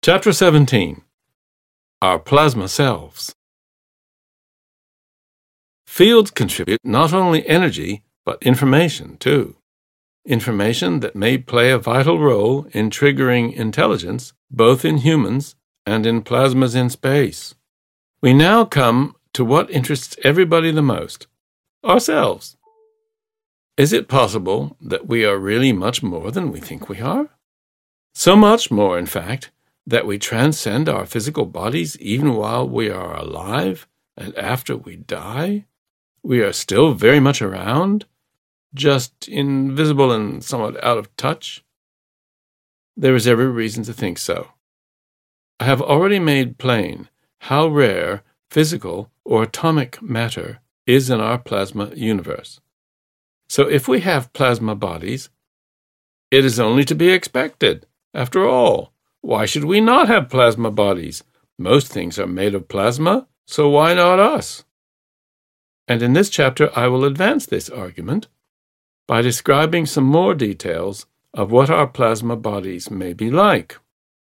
Chapter 17. Our Plasma Selves. Fields contribute not only energy, but information, too. Information that may play a vital role in triggering intelligence, both in humans and in plasmas in space. We now come to what interests everybody the most: ourselves. Is it possible that we are really much more than we think we are? So much more, in fact, that we transcend our physical bodies even while we are alive, and after we die, we are still very much around, just invisible and somewhat out of touch? There is every reason to think so. I have already made plain how rare physical or atomic matter is in our plasma universe. So if we have plasma bodies, it is only to be expected. After all, why should we not have plasma bodies? Most things are made of plasma, so why not us? And in this chapter, I will advance this argument by describing some more details of what our plasma bodies may be like.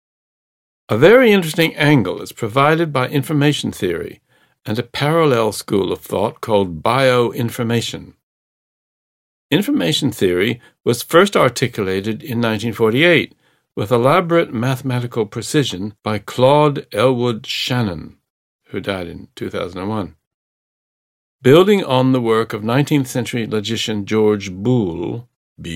A very interesting angle is provided by information theory and a parallel school of thought called bioinformation. Information theory was first articulated in 1948 with elaborate mathematical precision by Claude Elwood Shannon, who died in 2001. Building on the work of 19th century logician George Boole,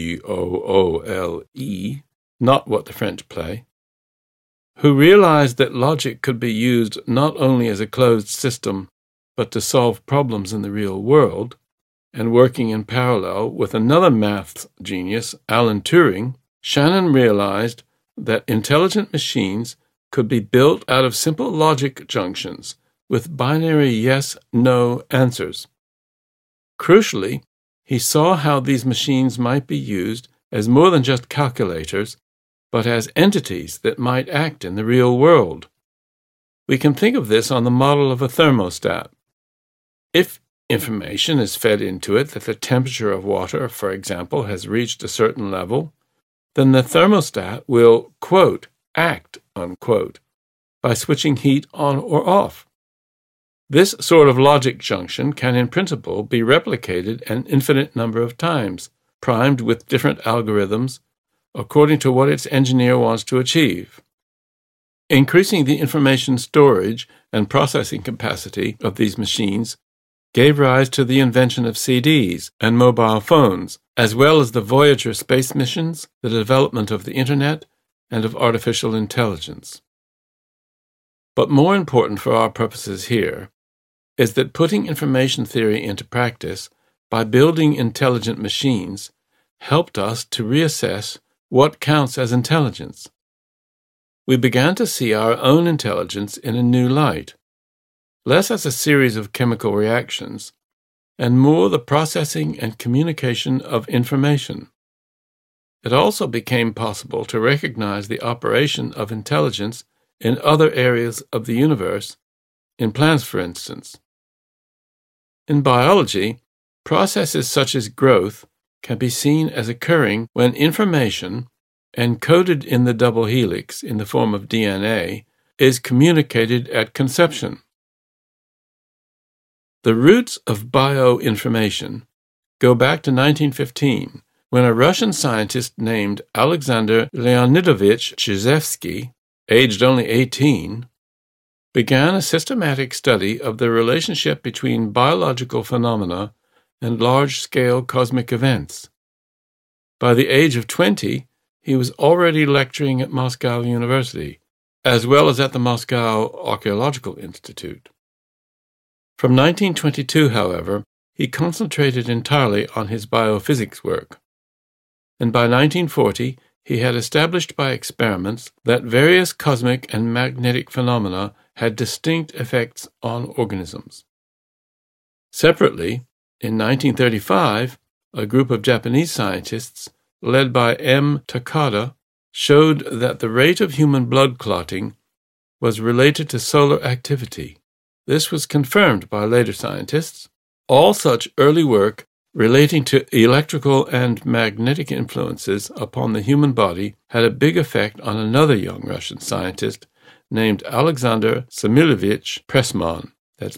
B-O-O-L-E, not what the French play, who realized that logic could be used not only as a closed system, but to solve problems in the real world, and working in parallel with another maths genius, Alan Turing, Shannon realized that intelligent machines could be built out of simple logic junctions with binary yes-no answers. Crucially, he saw how these machines might be used as more than just calculators, but as entities that might act in the real world. We can think of this on the model of a thermostat. If information is fed into it that the temperature of water, for example, has reached a certain level, then the thermostat will, quote, act, unquote, by switching heat on or off. This sort of logic junction can in principle be replicated an infinite number of times, primed with different algorithms, according to what its engineer wants to achieve. Increasing the information storage and processing capacity of these machines gave rise to the invention of CDs and mobile phones, as well as the Voyager space missions, the development of the Internet, and of artificial intelligence. But more important for our purposes here is that putting information theory into practice by building intelligent machines helped us to reassess what counts as intelligence. We began to see our own intelligence in a new light, less as a series of chemical reactions, and more the processing and communication of information. It also became possible to recognize the operation of intelligence in other areas of the universe, in plants, for instance. In biology, processes such as growth can be seen as occurring when information, encoded in the double helix in the form of DNA, is communicated at conception. The roots of bioinformation go back to 1915, when a Russian scientist named Alexander Leonidovich Chizhevsky, aged only 18, began a systematic study of the relationship between biological phenomena and large-scale cosmic events. By the age of 20, he was already lecturing at Moscow University, as well as at the Moscow Archaeological Institute. From 1922, however, he concentrated entirely on his biophysics work, and by 1940 he had established by experiments that various cosmic and magnetic phenomena had distinct effects on organisms. Separately, in 1935, a group of Japanese scientists, led by M. Takada, showed that the rate of human blood clotting was related to solar activity. This was confirmed by later scientists. All such early work relating to electrical and magnetic influences upon the human body had a big effect on another young Russian scientist named Alexander Samilovich Pressman, that's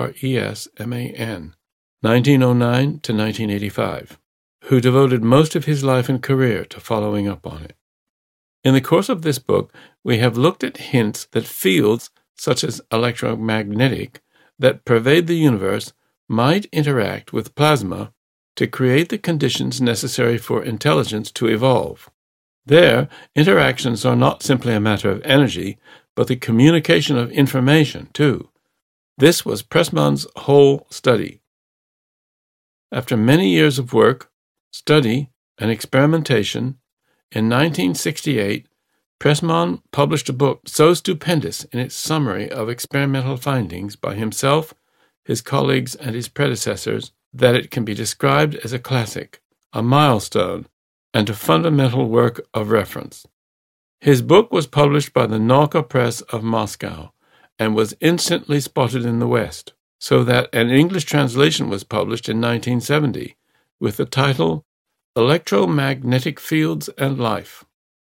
Presman, 1909 to 1985, who devoted most of his life and career to following up on it. In the course of this book, we have looked at hints that fields, such as electromagnetic, that pervade the universe might interact with plasma to create the conditions necessary for intelligence to evolve. There, interactions are not simply a matter of energy, but the communication of information, too. This was Pressman's whole study. After many years of work, study, and experimentation, in 1968, Pressman published a book so stupendous in its summary of experimental findings by himself, his colleagues, and his predecessors that it can be described as a classic, a milestone, and a fundamental work of reference. His book was published by the Nauka Press of Moscow and was instantly spotted in the West, so that an English translation was published in 1970 with the title Electromagnetic Fields and Life.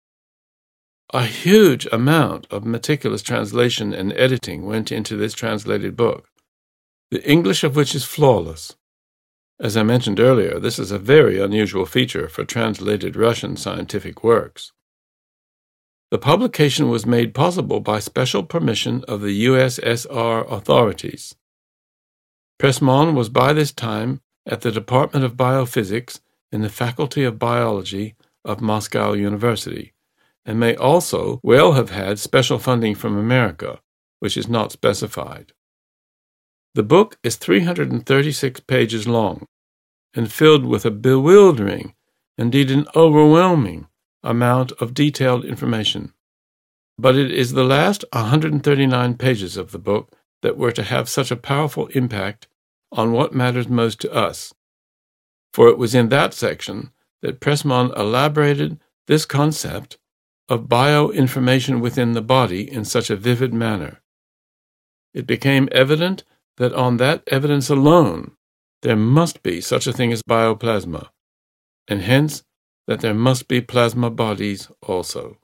A huge amount of meticulous translation and editing went into this translated book, the English of which is flawless. As I mentioned earlier, this is a very unusual feature for translated Russian scientific works. The publication was made possible by special permission of the USSR authorities. Pressman was by this time at the Department of Biophysics in the Faculty of Biology of Moscow University, and may also well have had special funding from America, which is not specified. The book is 336 pages long and filled with a bewildering, indeed an overwhelming, amount of detailed information. But it is the last 139 pages of the book that were to have such a powerful impact on what matters most to us, for it was in that section that Pressman elaborated this concept of bioinformation within the body in such a vivid manner. It became evident that on that evidence alone there must be such a thing as bioplasma, and hence that there must be plasma bodies also.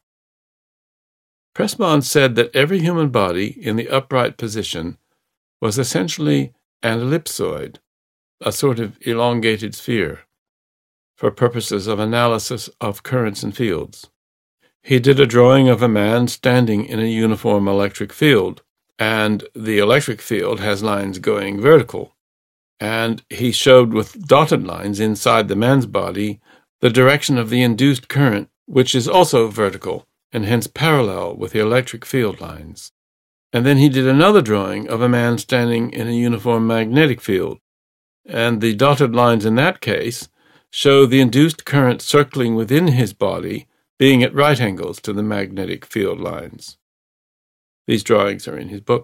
Pressman said that every human body in the upright position was essentially an ellipsoid, a sort of elongated sphere, for purposes of analysis of currents and fields. He did a drawing of a man standing in a uniform electric field, and the electric field has lines going vertical, and he showed with dotted lines inside the man's body the direction of the induced current, which is also vertical and hence parallel with the electric field lines. And then he did another drawing of a man standing in a uniform magnetic field, and the dotted lines in that case show the induced current circling within his body being at right angles to the magnetic field lines. These drawings are in his book.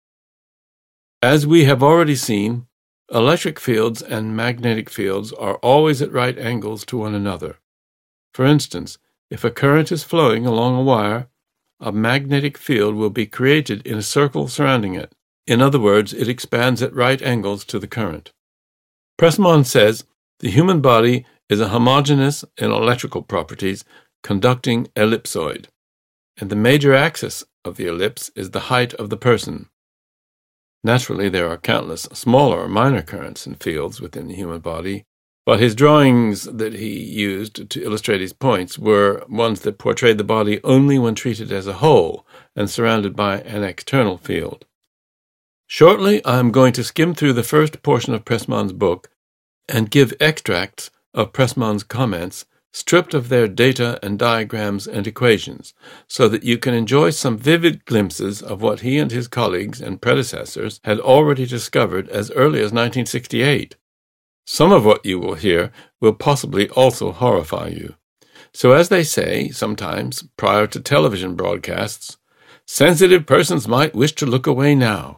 As we have already seen, electric fields and magnetic fields are always at right angles to one another. For instance, if a current is flowing along a wire, a magnetic field will be created in a circle surrounding it. In other words, it expands at right angles to the current. Pressman says the human body is a homogeneous in electrical properties conducting ellipsoid, and the major axis of the ellipse is the height of the person. Naturally, there are countless smaller or minor currents and fields within the human body, but his drawings that he used to illustrate his points were ones that portrayed the body only when treated as a whole and surrounded by an external field. Shortly, I am going to skim through the first portion of Pressman's book and give extracts of Pressman's comments stripped of their data and diagrams and equations, so that you can enjoy some vivid glimpses of what he and his colleagues and predecessors had already discovered as early as 1968. Some of what you will hear will possibly also horrify you. So as they say sometimes prior to television broadcasts, sensitive persons might wish to look away now.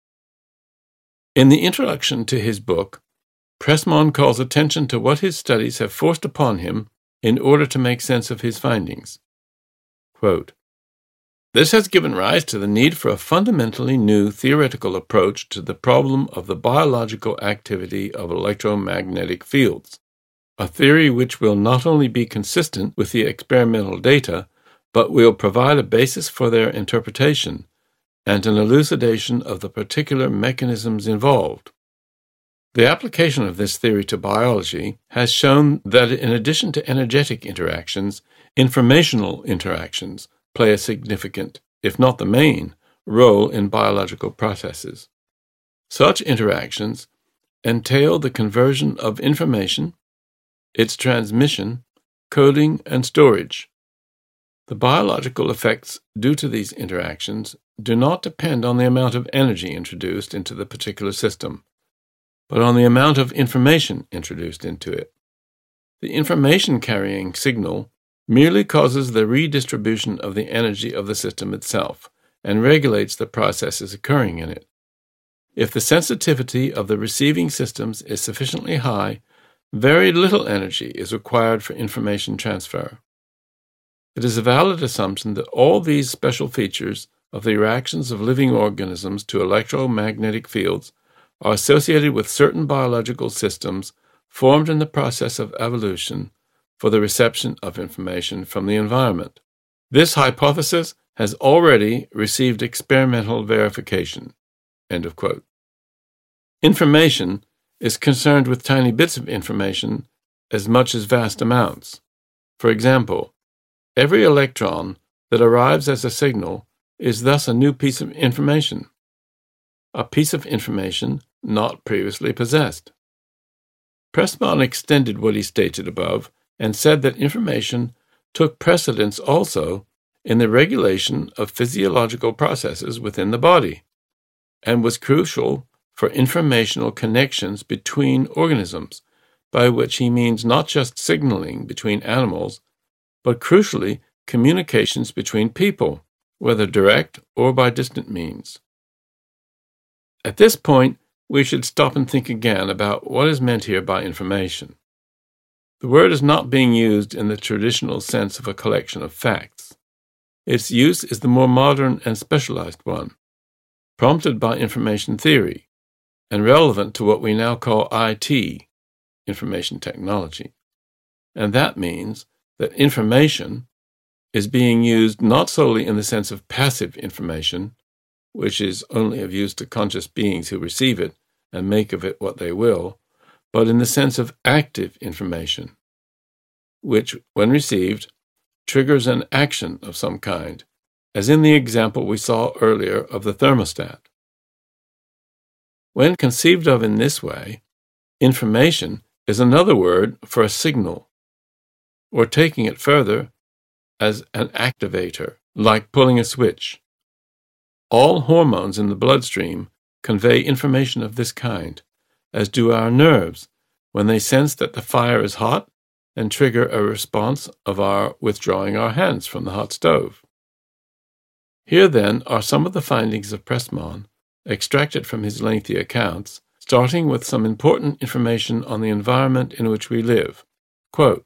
In the introduction to his book, Pressman calls attention to what his studies have forced upon him in order to make sense of his findings. Quote, "This has given rise to the need for a fundamentally new theoretical approach to the problem of the biological activity of electromagnetic fields, a theory which will not only be consistent with the experimental data, but will provide a basis for their interpretation and an elucidation of the particular mechanisms involved. The application of this theory to biology has shown that in addition to energetic interactions, informational interactions play a significant, if not the main, role in biological processes. Such interactions entail the conversion of information, its transmission, coding, and storage. The biological effects due to these interactions do not depend on the amount of energy introduced into the particular system, but on the amount of information introduced into it. The information-carrying signal merely causes the redistribution of the energy of the system itself and regulates the processes occurring in it. If the sensitivity of the receiving systems is sufficiently high, very little energy is required for information transfer. It is a valid assumption that all these special features of the reactions of living organisms to electromagnetic fields are associated with certain biological systems formed in the process of evolution for the reception of information from the environment. This hypothesis has already received experimental verification." End of quote. Information is concerned with tiny bits of information as much as vast amounts. For example, every electron that arrives as a signal is thus a new piece of information, a piece of information not previously possessed. Pressman extended what he stated above and said that information took precedence also in the regulation of physiological processes within the body, and was crucial for informational connections between organisms, by which he means not just signaling between animals, but crucially communications between people, whether direct or by distant means. At this point, we should stop and think again about what is meant here by information. The word is not being used in the traditional sense of a collection of facts. Its use is the more modern and specialized one, prompted by information theory, and relevant to what we now call IT, information technology. And that means that information is being used not solely in the sense of passive information, which is only of use to conscious beings who receive it and make of it what they will, but in the sense of active information, which, when received, triggers an action of some kind, as in the example we saw earlier of the thermostat. When conceived of in this way, information is another word for a signal, or taking it further, as an activator, like pulling a switch. All hormones in the bloodstream convey information of this kind, as do our nerves when they sense that the fire is hot and trigger a response of our withdrawing our hands from the hot stove. Here, then, are some of the findings of Pressman, extracted from his lengthy accounts, starting with some important information on the environment in which we live. Quote,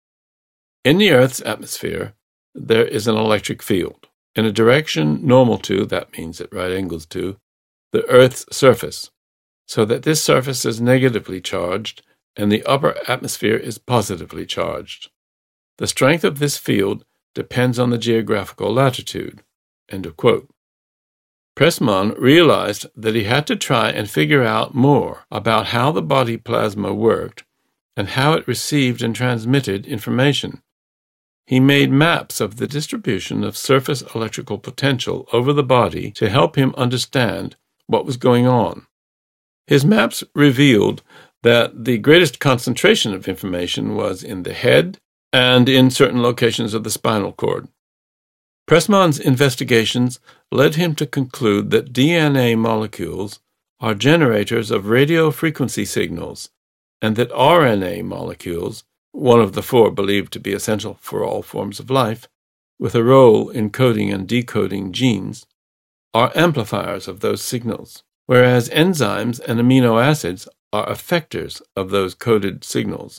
"In the Earth's atmosphere, there is an electric field, in a direction normal to, that means at right angles to, the Earth's surface, so that this surface is negatively charged and the upper atmosphere is positively charged. The strength of this field depends on the geographical latitude." End of quote. Pressman realized that he had to try and figure out more about how the body plasma worked and how it received and transmitted information. He made maps of the distribution of surface electrical potential over the body to help him understand what was going on. His maps revealed that the greatest concentration of information was in the head and in certain locations of the spinal cord. Pressman's investigations led him to conclude that DNA molecules are generators of radio frequency signals, and that RNA molecules, one of the four believed to be essential for all forms of life, with a role in coding and decoding genes, are amplifiers of those signals, whereas enzymes and amino acids are effectors of those coded signals.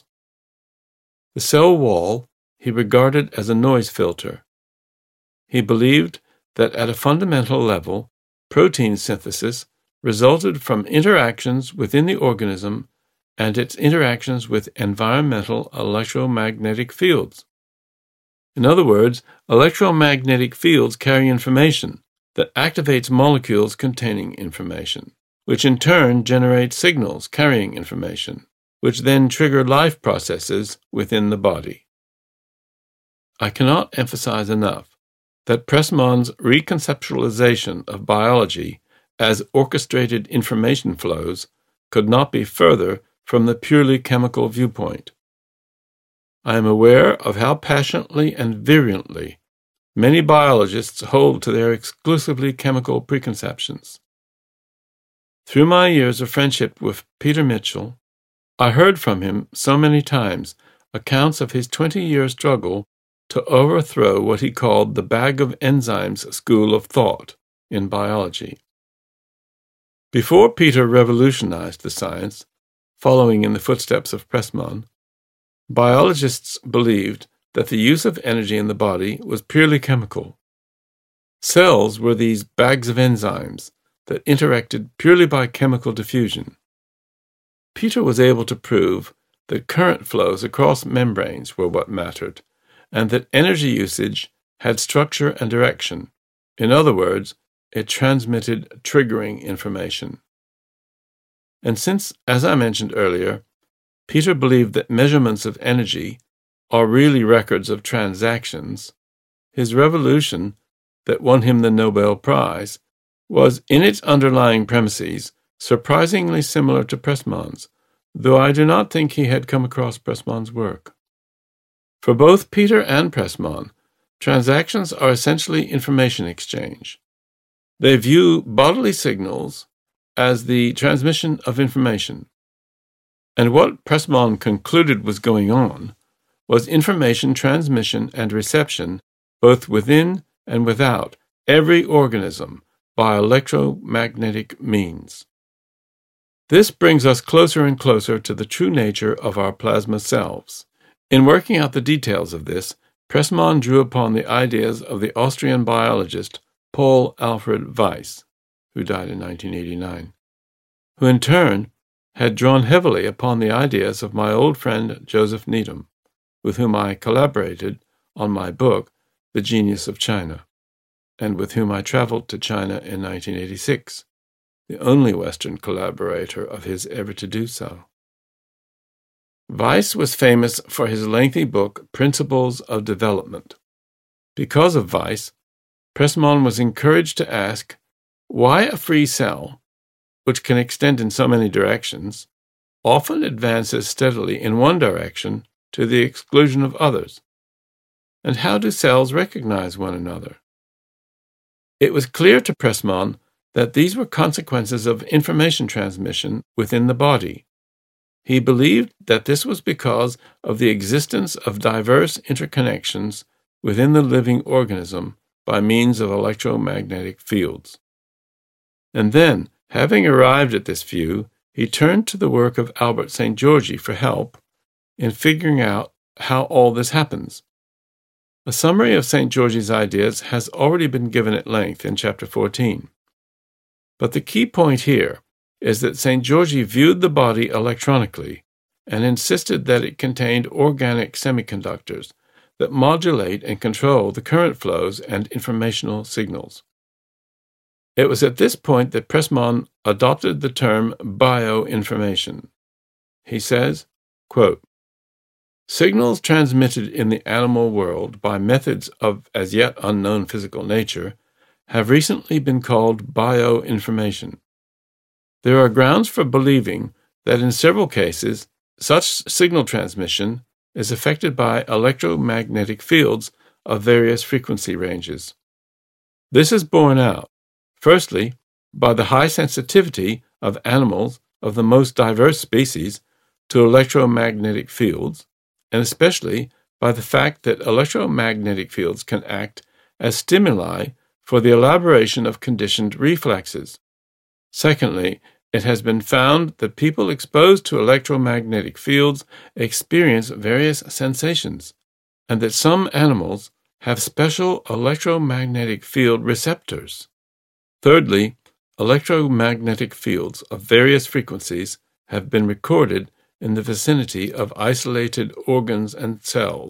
The cell wall he regarded as a noise filter. He believed that at a fundamental level, protein synthesis resulted from interactions within the organism and its interactions with environmental electromagnetic fields. In other words, electromagnetic fields carry information that activates molecules containing information, which in turn generates signals carrying information, which then trigger life processes within the body. I cannot emphasize enough that Pressman's reconceptualization of biology as orchestrated information flows could not be further from the purely chemical viewpoint. I am aware of how passionately and virulently many biologists hold to their exclusively chemical preconceptions. Through my years of friendship with Peter Mitchell, I heard from him so many times accounts of his 20-year struggle to overthrow what he called the bag of enzymes school of thought in biology. Before Peter revolutionized the science, following in the footsteps of Pressman, biologists believed that the use of energy in the body was purely chemical. Cells were these bags of enzymes that interacted purely by chemical diffusion. Peter was able to prove that current flows across membranes were what mattered, and that energy usage had structure and direction. In other words, it transmitted triggering information. And since, as I mentioned earlier, Peter believed that measurements of energy are really records of transactions, his revolution that won him the Nobel Prize was, in its underlying premises, surprisingly similar to Pressman's, though I do not think he had come across Pressman's work. For both Peter and Pressman, transactions are essentially information exchange. They view bodily signals as the transmission of information. And what Pressman concluded was going on was information transmission and reception both within and without every organism by electromagnetic means. This brings us closer and closer to the true nature of our plasma selves. In working out the details of this, Pressman drew upon the ideas of the Austrian biologist Paul Alfred Weiss, who died in 1989, who in turn had drawn heavily upon the ideas of my old friend Joseph Needham, with whom I collaborated on my book, The Genius of China, and with whom I traveled to China in 1986, the only Western collaborator of his ever to do so. Weiss was famous for his lengthy book, Principles of Development. Because of Weiss, Pressman was encouraged to ask why a free cell, which can extend in so many directions, often advances steadily in one direction to the exclusion of others. And how do cells recognize one another? It was clear to Pressman that these were consequences of information transmission within the body. He believed that this was because of the existence of diverse interconnections within the living organism by means of electromagnetic fields. And then, having arrived at this view, he turned to the work of Albert Szent-Györgyi for help in figuring out how all this happens. A summary of Szent-Györgyi's ideas has already been given at length in Chapter 14. But the key point here is that Szent-Györgyi viewed the body electronically and insisted that it contained organic semiconductors that modulate and control the current flows and informational signals. It was at this point that Pressman adopted the term bioinformation. He says, quote, "Signals transmitted in the animal world by methods of as yet unknown physical nature have recently been called bioinformation. There are grounds for believing that in several cases, such signal transmission is affected by electromagnetic fields of various frequency ranges. This is borne out, firstly, by the high sensitivity of animals of the most diverse species to electromagnetic fields, and especially by the fact that electromagnetic fields can act as stimuli for the elaboration of conditioned reflexes. Secondly, it has been found that people exposed to electromagnetic fields experience various sensations, and that some animals have special electromagnetic field receptors. Thirdly, electromagnetic fields of various frequencies have been recorded in the vicinity of isolated organs and cells,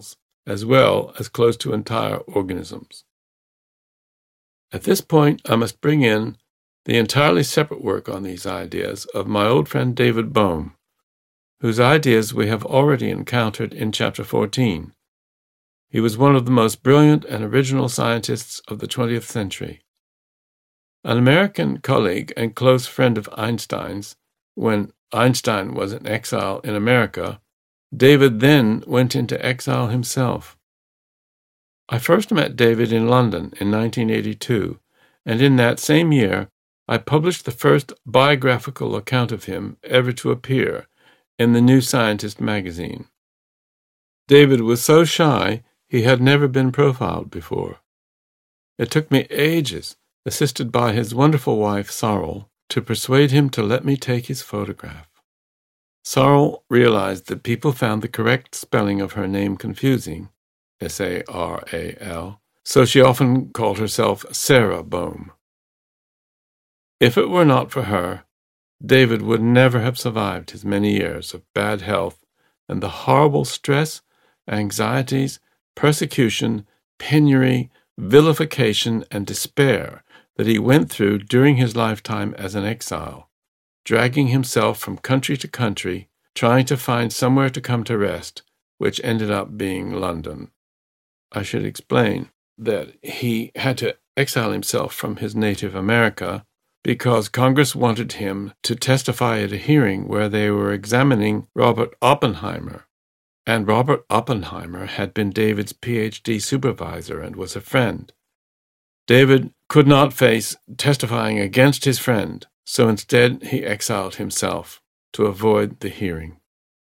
as well as close to entire organisms. At this point, I must bring in the entirely separate work on these ideas of my old friend David Bohm, whose ideas we have already encountered in Chapter 14. He was one of the most brilliant and original scientists of the 20th century. An American colleague and close friend of Einstein's, when Einstein was in exile in America, David then went into exile himself. I first met David in London in 1982, and in that same year I published the first biographical account of him ever to appear in the New Scientist magazine. David was so shy he had never been profiled before. It took me ages, assisted by his wonderful wife, Sarl, to persuade him to let me take his photograph. Sarl realized that people found the correct spelling of her name confusing, Saral, so she often called herself Sarah Bohm. If it were not for her, David would never have survived his many years of bad health and the horrible stress, anxieties, persecution, penury, vilification, and despair that he went through during his lifetime as an exile, dragging himself from country to country, trying to find somewhere to come to rest, which ended up being London. I should explain that he had to exile himself from his native America because Congress wanted him to testify at a hearing where they were examining Robert Oppenheimer, and Robert Oppenheimer had been David's PhD supervisor and was a friend. David could not face testifying against his friend, so instead he exiled himself to avoid the hearing.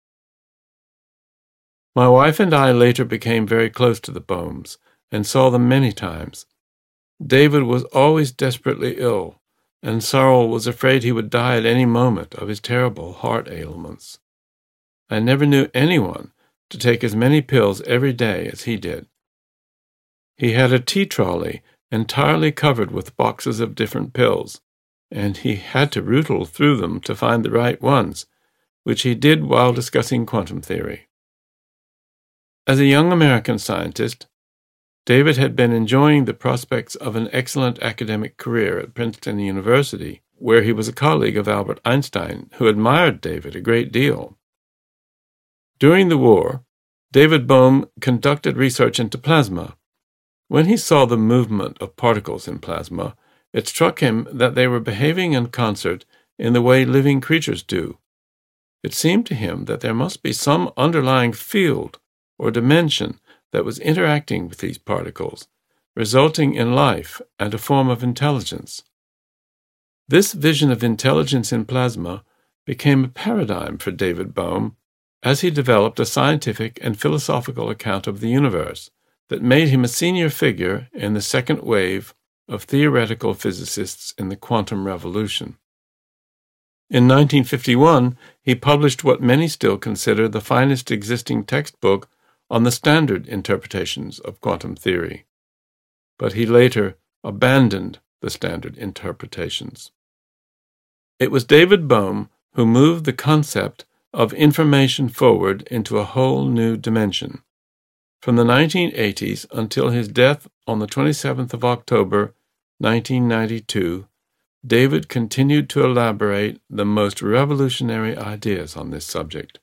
My wife and I later became very close to the Bohms and saw them many times. David was always desperately ill, and Sarl was afraid he would die at any moment of his terrible heart ailments. I never knew anyone to take as many pills every day as he did. He had a tea trolley entirely covered with boxes of different pills, and he had to rootle through them to find the right ones, which he did while discussing quantum theory. As a young American scientist, David had been enjoying the prospects of an excellent academic career at Princeton University, where he was a colleague of Albert Einstein, who admired David a great deal. During the war, David Bohm conducted research into plasma. When he saw the movement of particles in plasma, it struck him that they were behaving in concert in the way living creatures do. It seemed to him that there must be some underlying field or dimension that was interacting with these particles, resulting in life and a form of intelligence. This vision of intelligence in plasma became a paradigm for David Bohm as he developed a scientific and philosophical account of the universe that made him a senior figure in the second wave of theoretical physicists in the quantum revolution. In 1951, he published what many still consider the finest existing textbook on the standard interpretations of quantum theory, but he later abandoned the standard interpretations. It was David Bohm who moved the concept of information forward into a whole new dimension. From the 1980s until his death on the 27th of October, 1992, David continued to elaborate the most revolutionary ideas on this subject.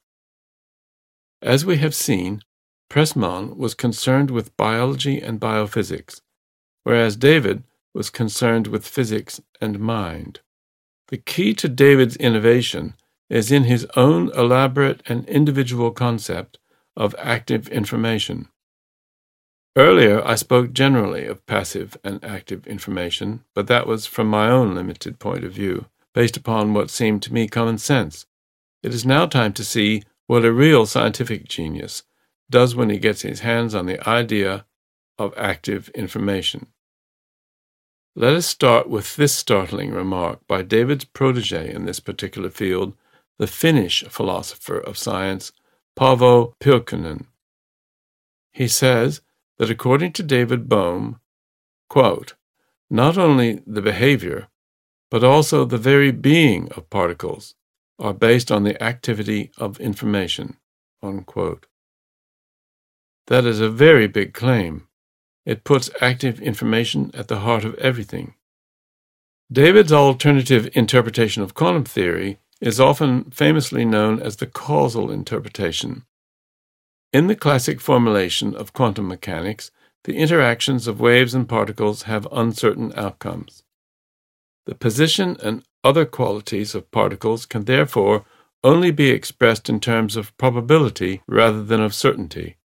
As we have seen, Pressman was concerned with biology and biophysics, whereas David was concerned with physics and mind. The key to David's innovation is in his own elaborate and individual concept of active information. Earlier, I spoke generally of passive and active information, but that was from my own limited point of view, based upon what seemed to me common sense. It is now time to see what a real scientific genius does when he gets his hands on the idea of active information. Let us start with this startling remark by David's protege in this particular field, the Finnish philosopher of science, Paavo Pirkkonen. He says that according to David Bohm, quote, not only the behavior, but also the very being of particles are based on the activity of information, unquote. That is a very big claim. It puts active information at the heart of everything. David's alternative interpretation of quantum theory is often famously known as the causal interpretation. In the classic formulation of quantum mechanics, the interactions of waves and particles have uncertain outcomes. The position and other qualities of particles can therefore only be expressed in terms of probability rather than of certainty.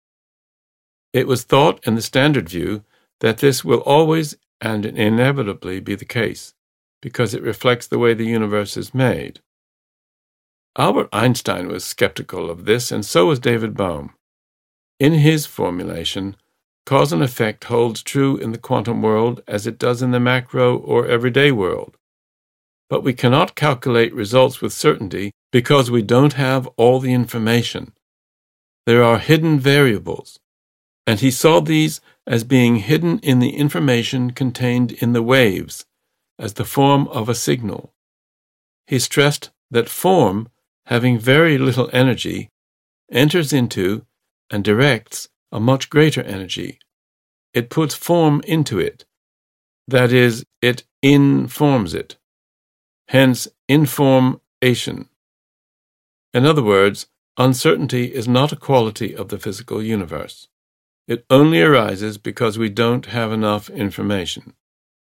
It was thought in the standard view that this will always and inevitably be the case, because it reflects the way the universe is made. Albert Einstein was skeptical of this, and so was David Bohm. In his formulation, cause and effect holds true in the quantum world as it does in the macro or everyday world. But we cannot calculate results with certainty because we don't have all the information. There are hidden variables, and he saw these as being hidden in the information contained in the waves, as the form of a signal. He stressed that form, having very little energy, enters into and directs a much greater energy. It puts form into it. That is, it informs it. Hence, information. In other words, uncertainty is not a quality of the physical universe. It only arises because we don't have enough information.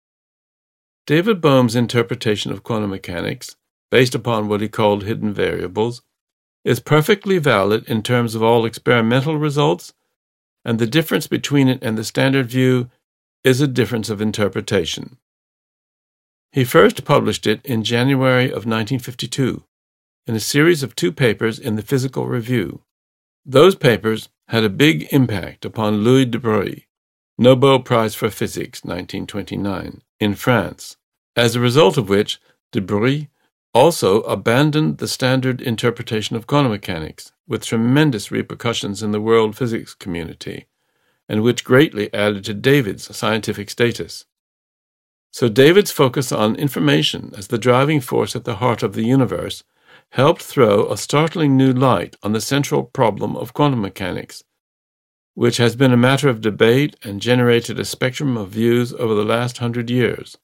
David Bohm's interpretation of quantum mechanics, based upon what he called hidden variables, is perfectly valid in terms of all experimental results, and the difference between it and the standard view is a difference of interpretation. He first published it in January of 1952 in a series of 2 papers in the Physical Review. Those papers had a big impact upon Louis de Broglie, Nobel Prize for Physics, 1929, in France, as a result of which de Broglie also abandoned the standard interpretation of quantum mechanics, with tremendous repercussions in the world physics community, and which greatly added to David's scientific status. So David's focus on information as the driving force at the heart of the universe helped throw a startling new light on the central problem of quantum mechanics, which has been a matter of debate and generated a spectrum of views over the last 100 years.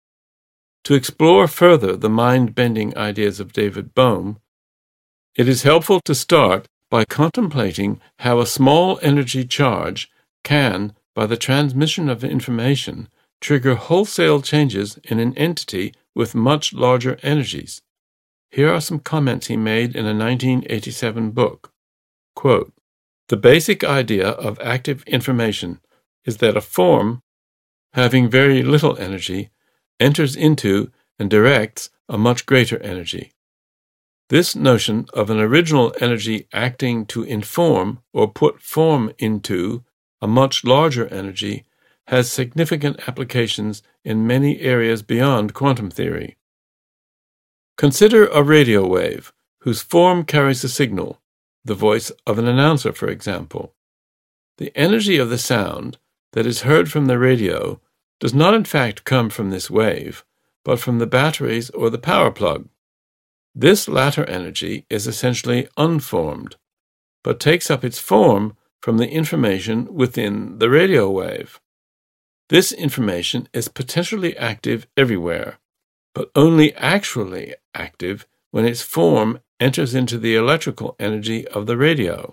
To explore further the mind-bending ideas of David Bohm, it is helpful to start by contemplating how a small energy charge can, by the transmission of information, trigger wholesale changes in an entity with much larger energies. Here are some comments he made in a 1987 book. Quote, "The basic idea of active information is that a form, having very little energy, enters into and directs a much greater energy. This notion of an original energy acting to inform or put form into a much larger energy has significant applications in many areas beyond quantum theory. Consider a radio wave whose form carries a signal, the voice of an announcer, for example. The energy of the sound that is heard from the radio does not in fact come from this wave, but from the batteries or the power plug. This latter energy is essentially unformed, but takes up its form from the information within the radio wave. This information is potentially active everywhere, but only actually active when its form enters into the electrical energy of the radio.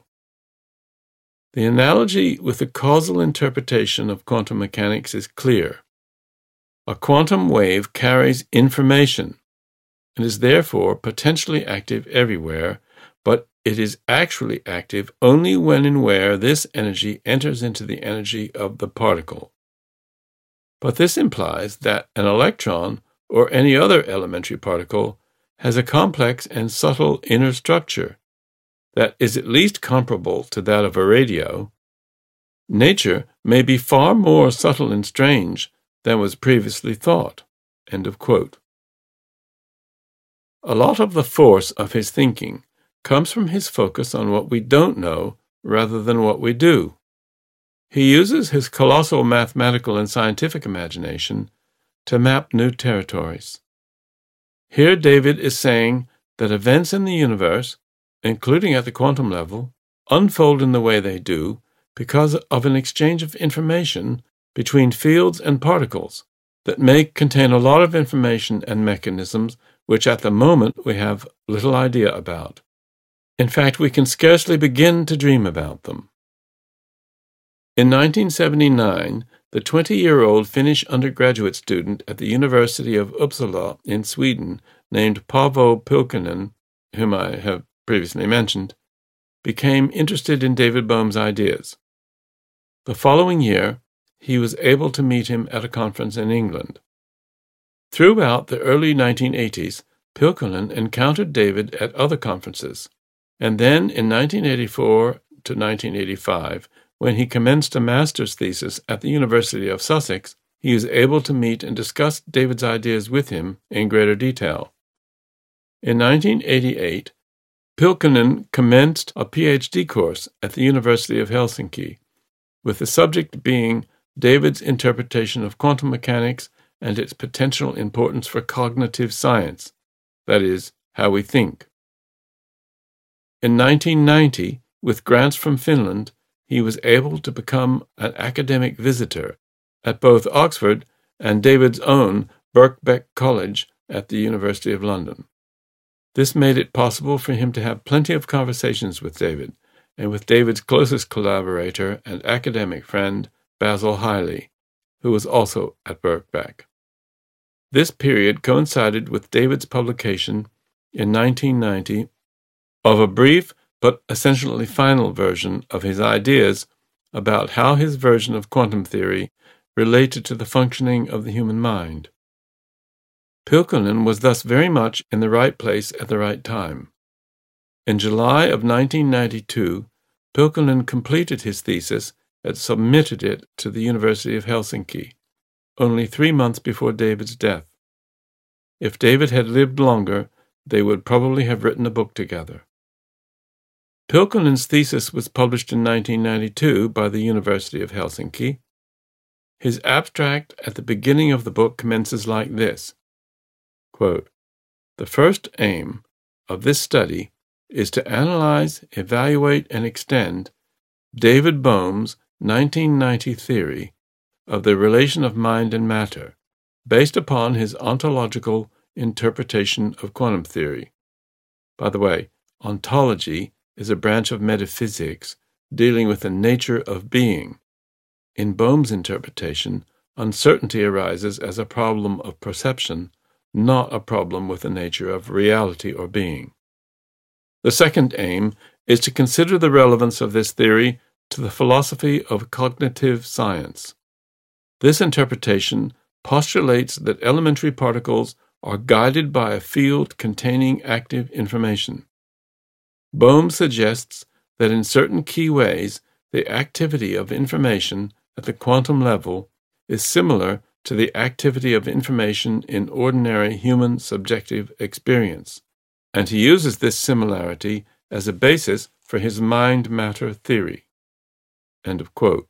The analogy with the causal interpretation of quantum mechanics is clear. A quantum wave carries information and is therefore potentially active everywhere, but it is actually active only when and where this energy enters into the energy of the particle. But this implies that an electron or any other elementary particle has a complex and subtle inner structure that is at least comparable to that of a radio. Nature may be far more subtle and strange than was previously thought." End of quote. A lot of the force of his thinking comes from his focus on what we don't know rather than what we do. He uses his colossal mathematical and scientific imagination to map new territories. Here David is saying that events in the universe, including at the quantum level, unfold in the way they do because of an exchange of information between fields and particles that may contain a lot of information and mechanisms which at the moment we have little idea about. In fact, we can scarcely begin to dream about them. In 1979, the 20-year-old Finnish undergraduate student at the University of Uppsala in Sweden, named Paavo Pylkkönen, whom I have previously mentioned, became interested in David Bohm's ideas. The following year, he was able to meet him at a conference in England. Throughout the early 1980s, Pylkkönen encountered David at other conferences, and then in 1984 to 1985, when he commenced a master's thesis at the University of Sussex, he was able to meet and discuss David's ideas with him in greater detail. In 1988, Pylkkönen commenced a PhD course at the University of Helsinki, with the subject being David's interpretation of quantum mechanics and its potential importance for cognitive science, that is, how we think. In 1990, with grants from Finland, he was able to become an academic visitor at both Oxford and David's own Birkbeck College at the University of London. This made it possible for him to have plenty of conversations with David, and with David's closest collaborator and academic friend, Basil Hiley, who was also at Birkbeck. This period coincided with David's publication in 1990 of a brief but essentially final version of his ideas about how his version of quantum theory related to the functioning of the human mind. Pylkkönen was thus very much in the right place at the right time. In July of 1992, Pylkkönen completed his thesis and submitted it to the University of Helsinki, only 3 months before David's death. If David had lived longer, they would probably have written a book together. Pylkkönen's thesis was published in 1992 by the University of Helsinki. His abstract at the beginning of the book commences like this, quote, "The first aim of this study is to analyze, evaluate, and extend David Bohm's 1990 theory of the relation of mind and matter, based upon his ontological interpretation of quantum theory." By the way, ontology is a branch of metaphysics dealing with the nature of being. In Bohm's interpretation, uncertainty arises as a problem of perception, not a problem with the nature of reality or being. The second aim is to consider the relevance of this theory to the philosophy of cognitive science. This interpretation postulates that elementary particles are guided by a field containing active information. Bohm suggests that in certain key ways, the activity of information at the quantum level is similar to the activity of information in ordinary human subjective experience, and he uses this similarity as a basis for his mind-matter theory. End of quote.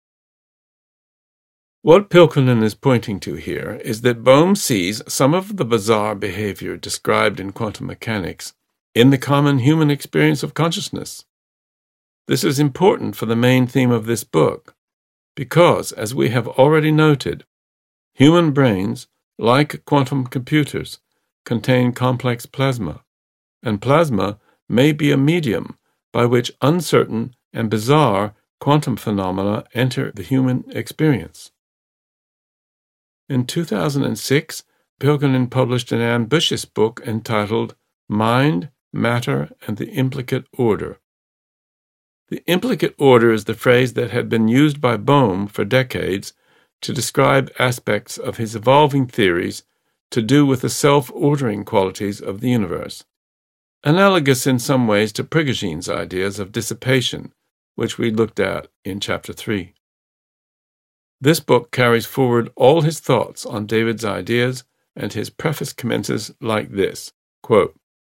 What Pylkkönen is pointing to here is that Bohm sees some of the bizarre behavior described in quantum mechanics in the common human experience of consciousness. This is important for the main theme of this book, because, as we have already noted, human brains, like quantum computers, contain complex plasma, and plasma may be a medium by which uncertain and bizarre quantum phenomena enter the human experience. In 2006, Pylkkönen published an ambitious book entitled Mind, Matter, and the Implicate Order. The implicate order is the phrase that had been used by Bohm for decades to describe aspects of his evolving theories to do with the self-ordering qualities of the universe, analogous in some ways to Prigoghine's ideas of dissipation, which we looked at in Chapter 3. This book carries forward all his thoughts on David's ideas, and his preface commences like this, quote,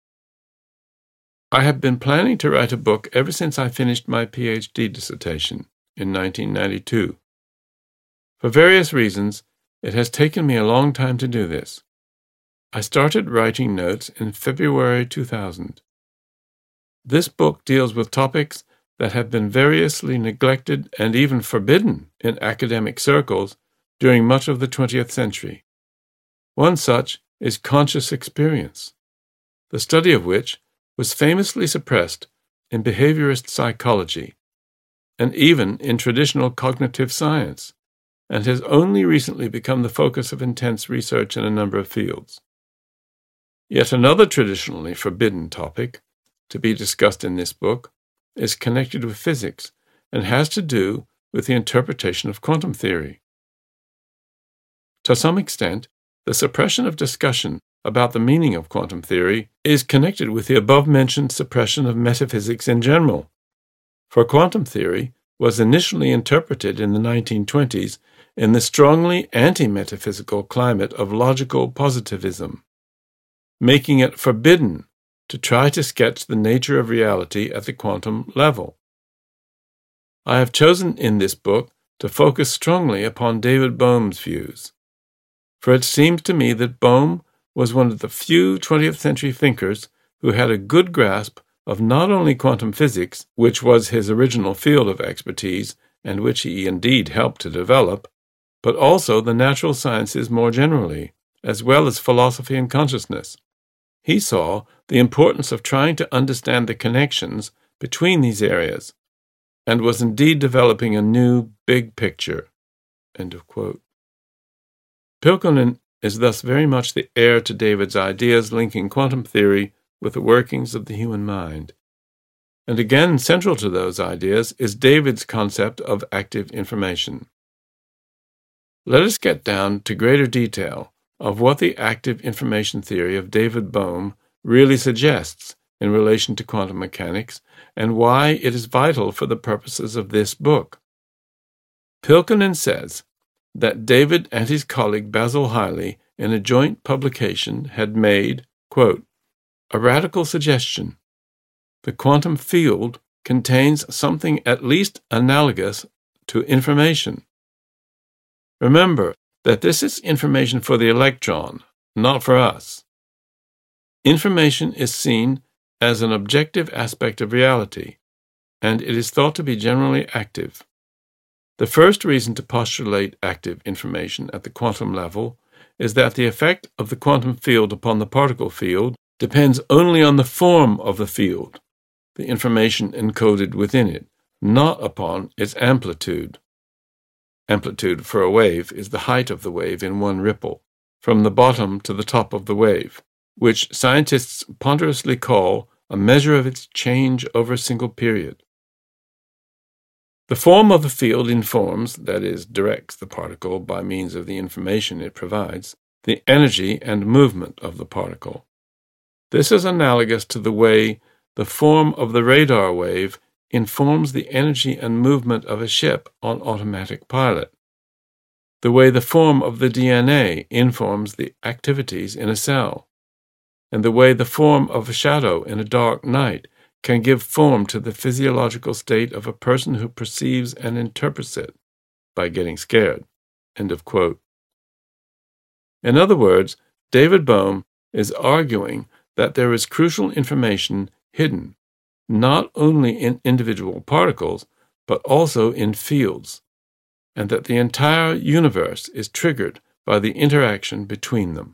"I have been planning to write a book ever since I finished my PhD dissertation in 1992. For various reasons, it has taken me a long time to do this. I started writing notes in February 2000. This book deals with topics that have been variously neglected and even forbidden in academic circles during much of the 20th century. One such is conscious experience, the study of which was famously suppressed in behaviorist psychology and even in traditional cognitive science, and has only recently become the focus of intense research in a number of fields. Yet another traditionally forbidden topic to be discussed in this book is connected with physics and has to do with the interpretation of quantum theory. To some extent, the suppression of discussion about the meaning of quantum theory is connected with the above-mentioned suppression of metaphysics in general, for quantum theory was initially interpreted in the 1920s in the strongly anti-metaphysical climate of logical positivism, making it forbidden to try to sketch the nature of reality at the quantum level. I have chosen in this book to focus strongly upon David Bohm's views, for it seems to me that Bohm was one of the few 20th century thinkers who had a good grasp of not only quantum physics, which was his original field of expertise and which he indeed helped to develop, but also the natural sciences more generally, as well as philosophy and consciousness. He saw the importance of trying to understand the connections between these areas, and was indeed developing a new big picture. End of quote. Pilkington is thus very much the heir to David's ideas linking quantum theory with the workings of the human mind. And again, central to those ideas is David's concept of active information. Let us get down to greater detail of what the active information theory of David Bohm really suggests in relation to quantum mechanics and why it is vital for the purposes of this book. Pilkington says that David and his colleague Basil Hiley, in a joint publication, had made, quote, a radical suggestion. The quantum field contains something at least analogous to information. Remember that this is information for the electron, not for us. Information is seen as an objective aspect of reality, and it is thought to be generally active. The first reason to postulate active information at the quantum level is that the effect of the quantum field upon the particle field depends only on the form of the field, the information encoded within it, not upon its amplitude. Amplitude for a wave is the height of the wave in one ripple, from the bottom to the top of the wave, which scientists ponderously call a measure of its change over a single period. The form of the field informs, that is, directs the particle by means of the information it provides, the energy and movement of the particle. This is analogous to the way the form of the radar wave informs the energy and movement of a ship on automatic pilot, the way the form of the DNA informs the activities in a cell, and the way the form of a shadow in a dark night can give form to the physiological state of a person who perceives and interprets it by getting scared. End of quote. In other words, David Bohm is arguing that there is crucial information hidden not only in individual particles, but also in fields, and that the entire universe is triggered by the interaction between them.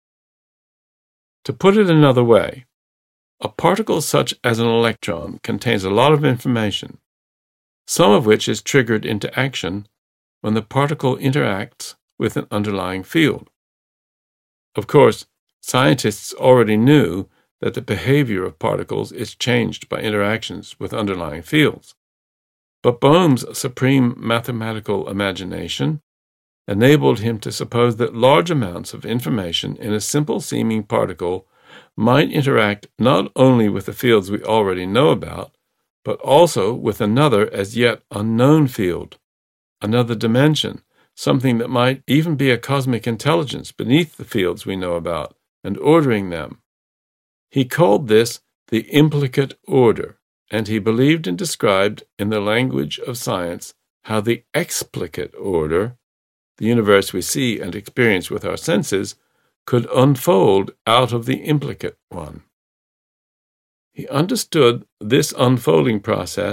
To put it another way, a particle such as an electron contains a lot of information, some of which is triggered into action when the particle interacts with an underlying field. Of course, scientists already knew that the behavior of particles is changed by interactions with underlying fields. But Bohm's supreme mathematical imagination enabled him to suppose that large amounts of information in a simple-seeming particle might interact not only with the fields we already know about, but also with another as yet unknown field, another dimension, something that might even be a cosmic intelligence beneath the fields we know about, and ordering them. He called this the implicate order, and he believed and described in the language of science how the explicate order, the universe we see and experience with our senses, could unfold out of the implicate one. He understood this unfolding process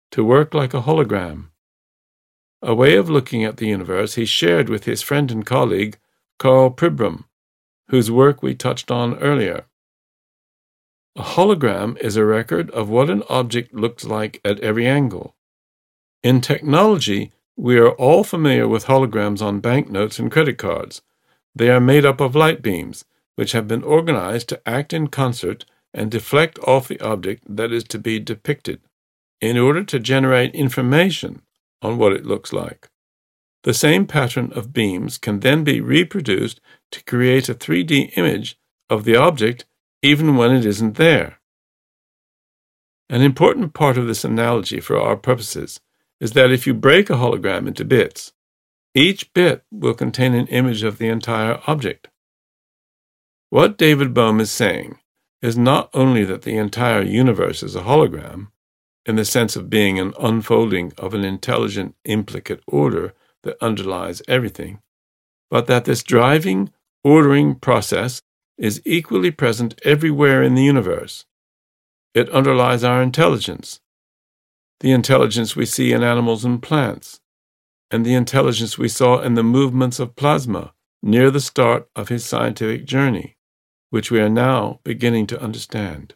to work like a hologram, a way of looking at the universe he shared with his friend and colleague, Karl Pribram, whose work we touched on earlier. A hologram is a record of what an object looks like at every angle. In technology, we are all familiar with holograms on banknotes and credit cards. They are made up of light beams, which have been organized to act in concert and deflect off the object that is to be depicted, in order to generate information on what it looks like. The same pattern of beams can then be reproduced to create a 3D image of the object even when it isn't there. An important part of this analogy for our purposes is that if you break a hologram into bits, each bit will contain an image of the entire object. What David Bohm is saying is not only that the entire universe is a hologram, in the sense of being an unfolding of an intelligent implicate order that underlies everything, but that this driving, ordering process is equally present everywhere in the universe. It underlies our intelligence, the intelligence we see in animals and plants, and the intelligence we saw in the movements of plasma near the start of his scientific journey, which we are now beginning to understand.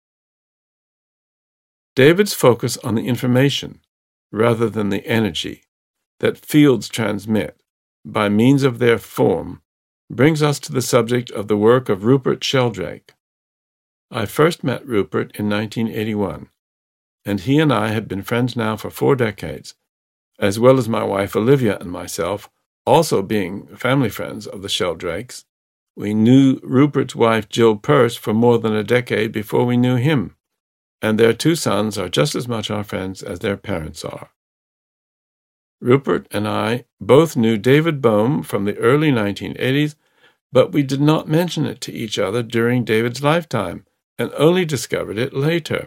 David's focus on the information, rather than the energy, that fields transmit by means of their form brings us to the subject of the work of Rupert Sheldrake. I first met Rupert in 1981, and he and I had been friends now for 4 decades, as well as my wife Olivia and myself, also being family friends of the Sheldrakes. We knew Rupert's wife Jill Peirce for more than a decade before we knew him, and their 2 sons are just as much our friends as their parents are. Rupert and I both knew David Bohm from the early 1980s, but we did not mention it to each other during David's lifetime, and only discovered it later.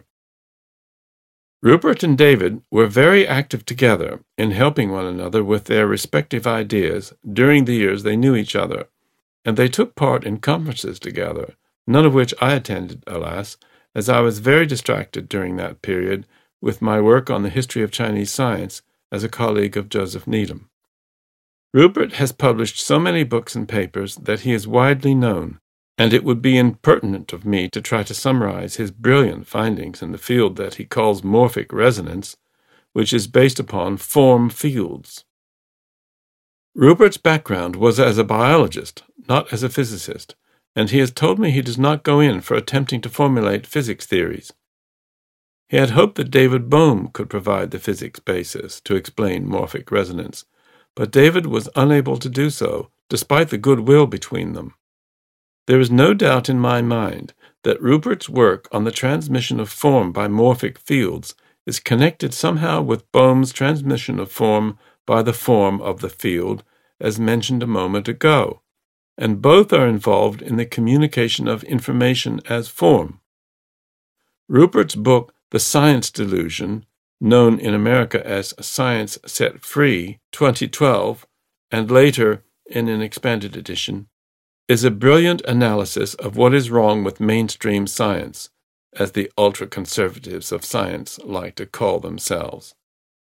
Rupert and David were very active together in helping one another with their respective ideas during the years they knew each other, and they took part in conferences together, none of which I attended, alas, as I was very distracted during that period with my work on the history of Chinese science as a colleague of Joseph Needham. Rupert has published so many books and papers that he is widely known, and it would be impertinent of me to try to summarize his brilliant findings in the field that he calls morphic resonance, which is based upon form fields. Rupert's background was as a biologist, not as a physicist, and he has told me he does not go in for attempting to formulate physics theories. He had hoped that David Bohm could provide the physics basis to explain morphic resonance, but David was unable to do so, despite the goodwill between them. There is no doubt in my mind that Rupert's work on the transmission of form by morphic fields is connected somehow with Bohm's transmission of form by the form of the field, as mentioned a moment ago, and both are involved in the communication of information as form. Rupert's book, The Science Delusion, known in America as Science Set Free, 2012, and later in an expanded edition, is a brilliant analysis of what is wrong with mainstream science, as the ultra-conservatives of science like to call themselves.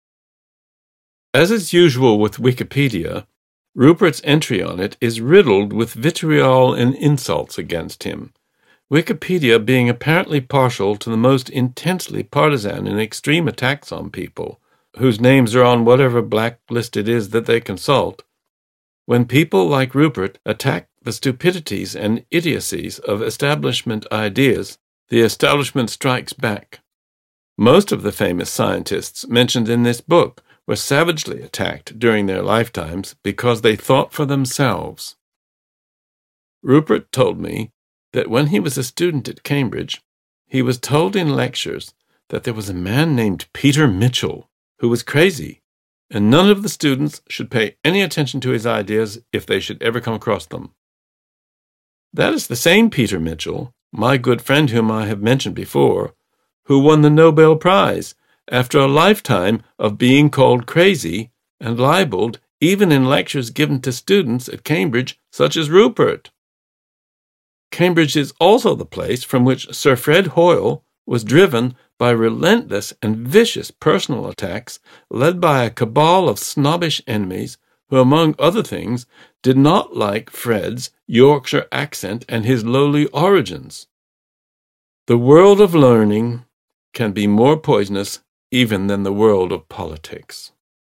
As is usual with Wikipedia, Rupert's entry on it is riddled with vitriol and insults against him, Wikipedia being apparently partial to the most intensely partisan and extreme attacks on people, whose names are on whatever blacklist it is that they consult. When people like Rupert attack the stupidities and idiocies of establishment ideas, the establishment strikes back. Most of the famous scientists mentioned in this book were savagely attacked during their lifetimes because they thought for themselves. Rupert told me that when he was a student at Cambridge, he was told in lectures that there was a man named Peter Mitchell who was crazy, and none of the students should pay any attention to his ideas if they should ever come across them. That is the same Peter Mitchell, my good friend whom I have mentioned before, who won the Nobel Prize after a lifetime of being called crazy and libeled even in lectures given to students at Cambridge such as Rupert. Cambridge is also the place from which Sir Fred Hoyle was driven by relentless and vicious personal attacks led by a cabal of snobbish enemies who, among other things, did not like Fred's Yorkshire accent and his lowly origins. The world of learning can be more poisonous even than the world of politics.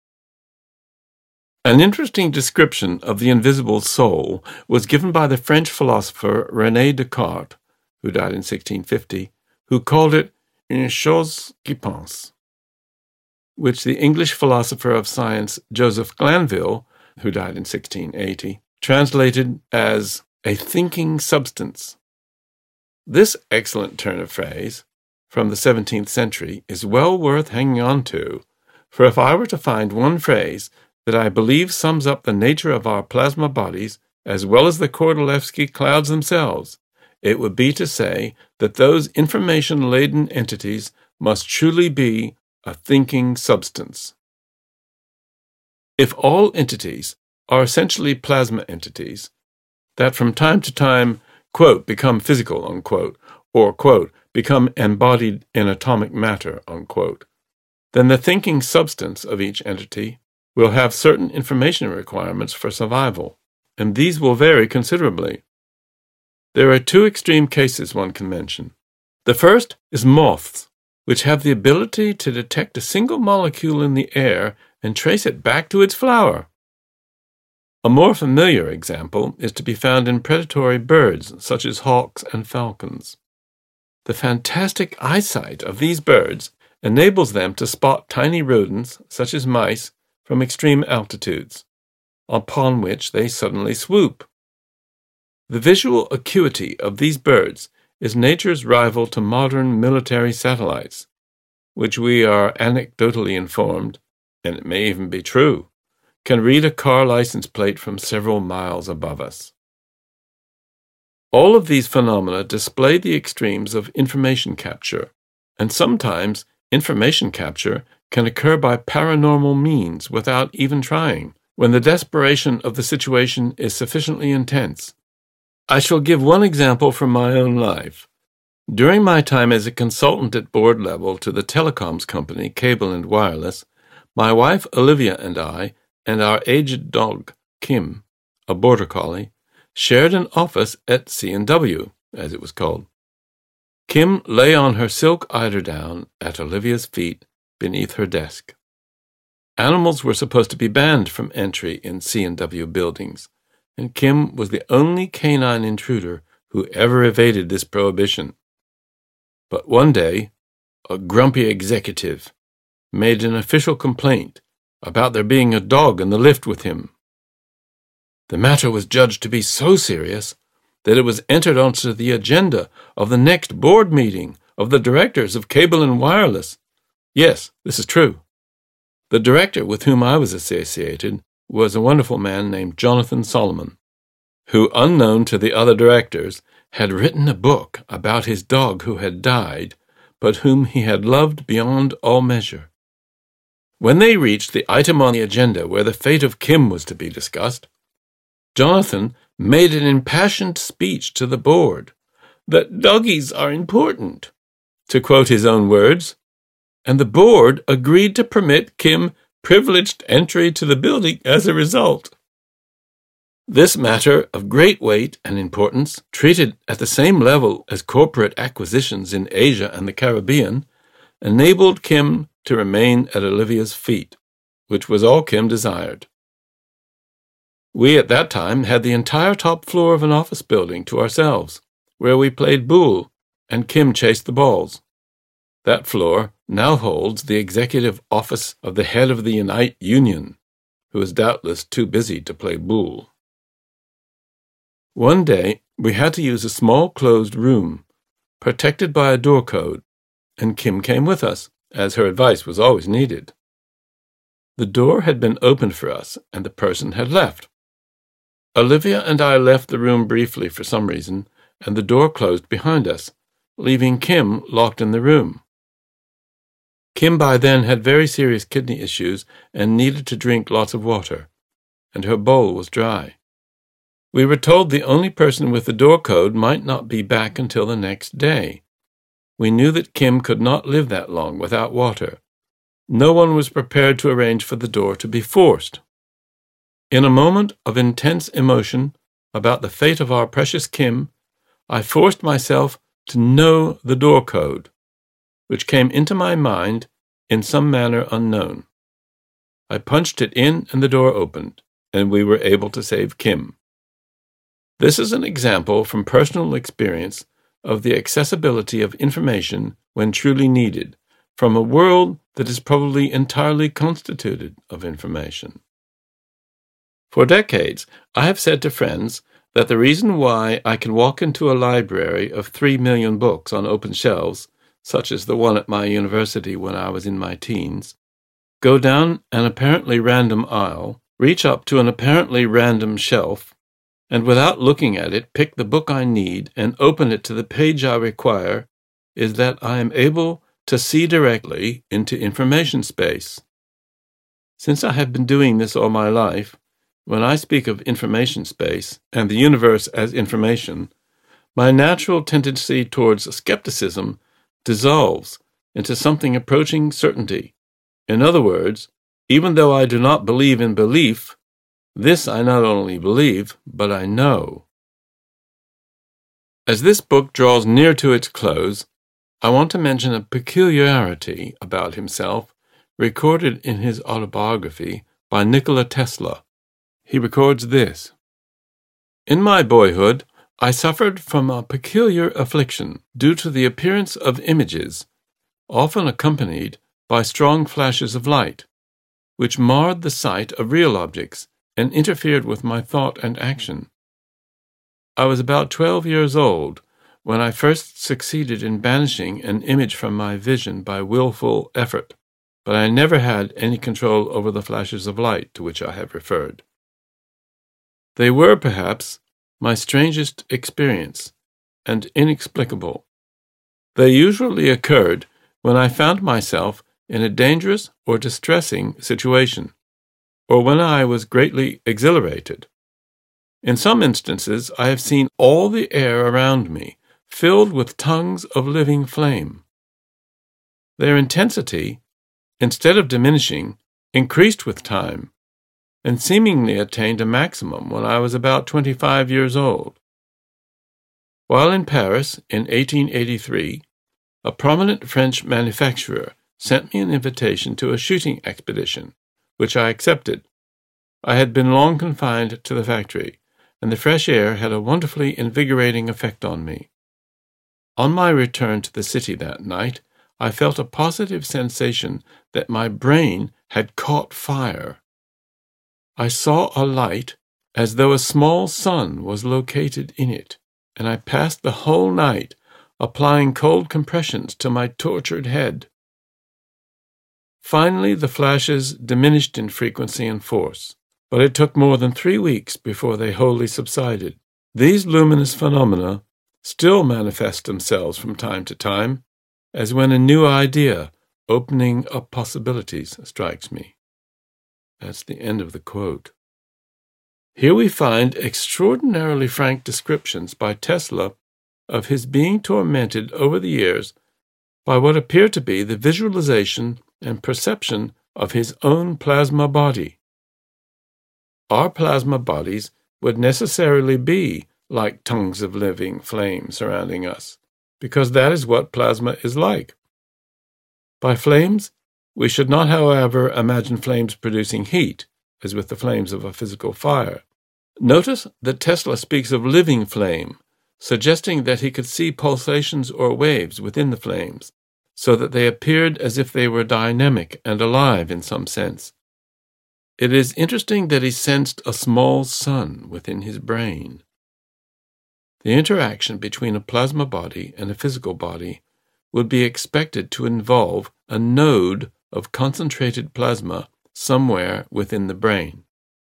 An interesting description of the invisible soul was given by the French philosopher René Descartes, who died in 1650, who called it une chose qui pense, which the English philosopher of science Joseph Glanville, who died in 1680, translated as a thinking substance. This excellent turn of phrase from the 17th century is well worth hanging on to, for if I were to find one phrase that I believe sums up the nature of our plasma bodies as well as the Kordylewski clouds themselves, it would be to say that those information-laden entities must truly be a thinking substance. If all entities are essentially plasma entities that from time to time, quote, become physical, unquote, or, quote, become embodied in atomic matter, unquote, then the thinking substance of each entity will have certain information requirements for survival, and these will vary considerably. There are two extreme cases one can mention. The first is moths, which have the ability to detect a single molecule in the air and trace it back to its flower. A more familiar example is to be found in predatory birds, such as hawks and falcons. The fantastic eyesight of these birds enables them to spot tiny rodents, such as mice, from extreme altitudes, upon which they suddenly swoop. The visual acuity of these birds is nature's rival to modern military satellites, which we are anecdotally informed, and it may even be true, can read a car license plate from several miles above us. All of these phenomena display the extremes of information capture, and sometimes information capture can occur by paranormal means without even trying, when the desperation of the situation is sufficiently intense. I shall give one example from my own life. During my time as a consultant at board level to the telecoms company Cable and Wireless, my wife Olivia and I, and our aged dog Kim, a border collie, shared an office at C&W, as it was called. Kim lay on her silk eiderdown at Olivia's feet beneath her desk. Animals were supposed to be banned from entry in C&W buildings, and Kim was the only canine intruder who ever evaded this prohibition. But one day, a grumpy executive made an official complaint about there being a dog in the lift with him. The matter was judged to be so serious that it was entered onto the agenda of the next board meeting of the directors of Cable and Wireless. Yes, this is true. The director with whom I was associated was a wonderful man named Jonathan Solomon, who, unknown to the other directors, had written a book about his dog who had died, but whom he had loved beyond all measure. When they reached the item on the agenda where the fate of Kim was to be discussed, Jonathan made an impassioned speech to the board that doggies are important, to quote his own words, and the board agreed to permit Kim privileged entry to the building as a result. This matter of great weight and importance, treated at the same level as corporate acquisitions in Asia and the Caribbean, enabled Kim to remain at Olivia's feet, which was all Kim desired. We at that time had the entire top floor of an office building to ourselves, where we played boule, and Kim chased the balls. That floor now holds the executive office of the head of the Unite Union, who is doubtless too busy to play boule. One day, we had to use a small closed room, protected by a door code, and Kim came with us, as her advice was always needed. The door had been opened for us, and the person had left. Olivia and I left the room briefly for some reason, and the door closed behind us, leaving Kim locked in the room. Kim by then had very serious kidney issues and needed to drink lots of water, and her bowl was dry. We were told the only person with the door code might not be back until the next day. we knew that Kim could not live that long without water. No one was prepared to arrange for the door to be forced. In a moment of intense emotion about the fate of our precious Kim, I forced myself to know the door code, which came into my mind in some manner unknown. I punched it in and the door opened, and we were able to save Kim. This is an example from personal experience of the accessibility of information when truly needed, from a world that is probably entirely constituted of information. For decades, I have said to friends that the reason why I can walk into a library of 3 million books on open shelves, such as the one at my university when I was in my teens, go down an apparently random aisle, reach up to an apparently random shelf, and without looking at it, pick the book I need and open it to the page I require, is that I am able to see directly into information space. Since I have been doing this all my life, when I speak of information space and the universe as information, my natural tendency towards skepticism dissolves into something approaching certainty. In other words, even though I do not believe in belief, this I not only believe, but I know. As this book draws near to its close, I want to mention a peculiarity about himself recorded in his autobiography by Nikola Tesla. He records this: "In my boyhood, I suffered from a peculiar affliction due to the appearance of images, often accompanied by strong flashes of light, which marred the sight of real objects and interfered with my thought and action. I was about 12 years old when I first succeeded in banishing an image from my vision by willful effort, but I never had any control over the flashes of light to which I have referred. They were, perhaps, my strangest experience, and inexplicable. They usually occurred when I found myself in a dangerous or distressing situation, or when I was greatly exhilarated. In some instances, I have seen all the air around me filled with tongues of living flame. Their intensity, instead of diminishing, increased with time, and seemingly attained a maximum when I was about 25 years old. While in Paris in 1883, a prominent French manufacturer sent me an invitation to a shooting expedition, which I accepted. I had been long confined to the factory, and the fresh air had a wonderfully invigorating effect on me. On my return to the city that night, I felt a positive sensation that my brain had caught fire. I saw a light as though a small sun was located in it, and I passed the whole night applying cold compressions to my tortured head. Finally, the flashes diminished in frequency and force, but it took more than 3 weeks before they wholly subsided. These luminous phenomena still manifest themselves from time to time, as when a new idea opening up possibilities strikes me." That's the end of the quote. Here we find extraordinarily frank descriptions by Tesla of his being tormented over the years by what appear to be the visualization and perception of his own plasma body. Our plasma bodies would necessarily be like tongues of living flame surrounding us, because that is what plasma is like. By flames, we should not, however, imagine flames producing heat, as with the flames of a physical fire. Notice that Tesla speaks of living flame, suggesting that he could see pulsations or waves within the flames, so that they appeared as if they were dynamic and alive in some sense. It is interesting that he sensed a small sun within his brain. The interaction between a plasma body and a physical body would be expected to involve a node of concentrated plasma somewhere within the brain.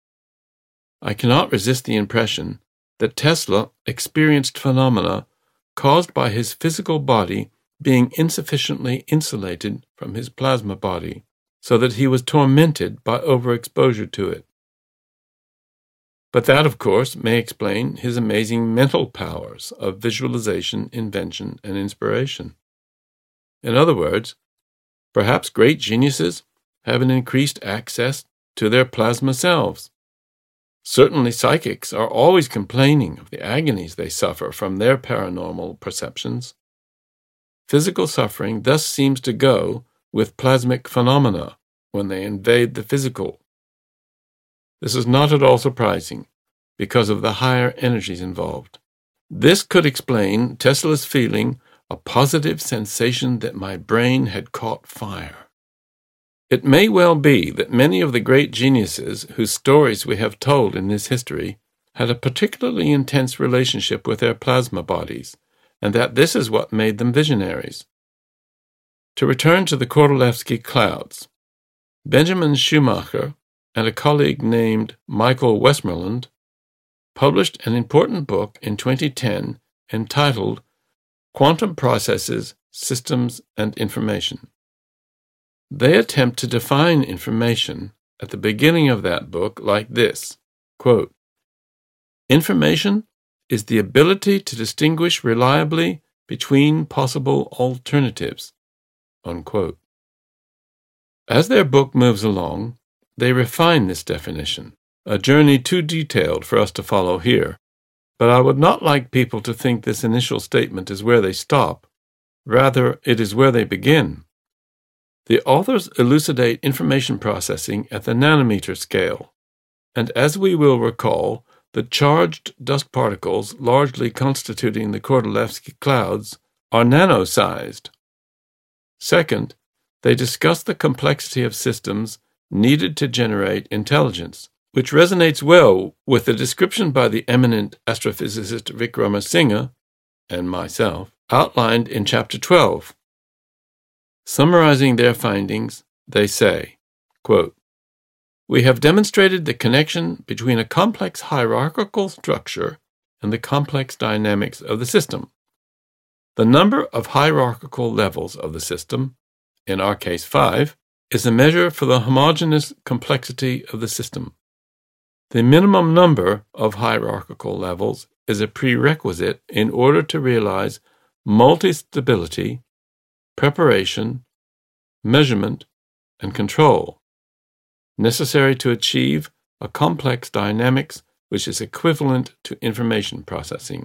I cannot resist the impression that Tesla experienced phenomena caused by his physical body being insufficiently insulated from his plasma body, so that he was tormented by overexposure to it. But that, of course, may explain his amazing mental powers of visualization, invention, and inspiration. In other words, perhaps great geniuses have an increased access to their plasma selves. Certainly psychics are always complaining of the agonies they suffer from their paranormal perceptions. Physical suffering thus seems to go with plasmic phenomena when they invade the physical. This is not at all surprising because of the higher energies involved. This could explain Tesla's feeling a positive sensation that my brain had caught fire. It may well be that many of the great geniuses whose stories we have told in this history had a particularly intense relationship with their plasma bodies, and that this is what made them visionaries. To return to the Kordylewski clouds, Benjamin Schumacher and a colleague named Michael Westmoreland published an important book in 2010 entitled Quantum Processes, Systems, and Information. They attempt to define information at the beginning of that book like this, quote, "Information is the ability to distinguish reliably between possible alternatives," unquote. As their book moves along, they refine this definition, a journey too detailed for us to follow here, but I would not like people to think this initial statement is where they stop. Rather, it is where they begin. The authors elucidate information processing at the nanometer scale, and as we will recall, the charged dust particles largely constituting the Kordylewski clouds are nano-sized. Second, they discuss the complexity of systems needed to generate intelligence, which resonates well with the description by the eminent astrophysicist Vikramasinghe and myself outlined in Chapter 12. Summarizing their findings, they say, quote, "We have demonstrated the connection between a complex hierarchical structure and the complex dynamics of the system. The number of hierarchical levels of the system, in our case 5, is a measure for the homogeneous complexity of the system. The minimum number of hierarchical levels is a prerequisite in order to realize multi-stability, preparation, measurement, and control, necessary to achieve a complex dynamics which is equivalent to information processing."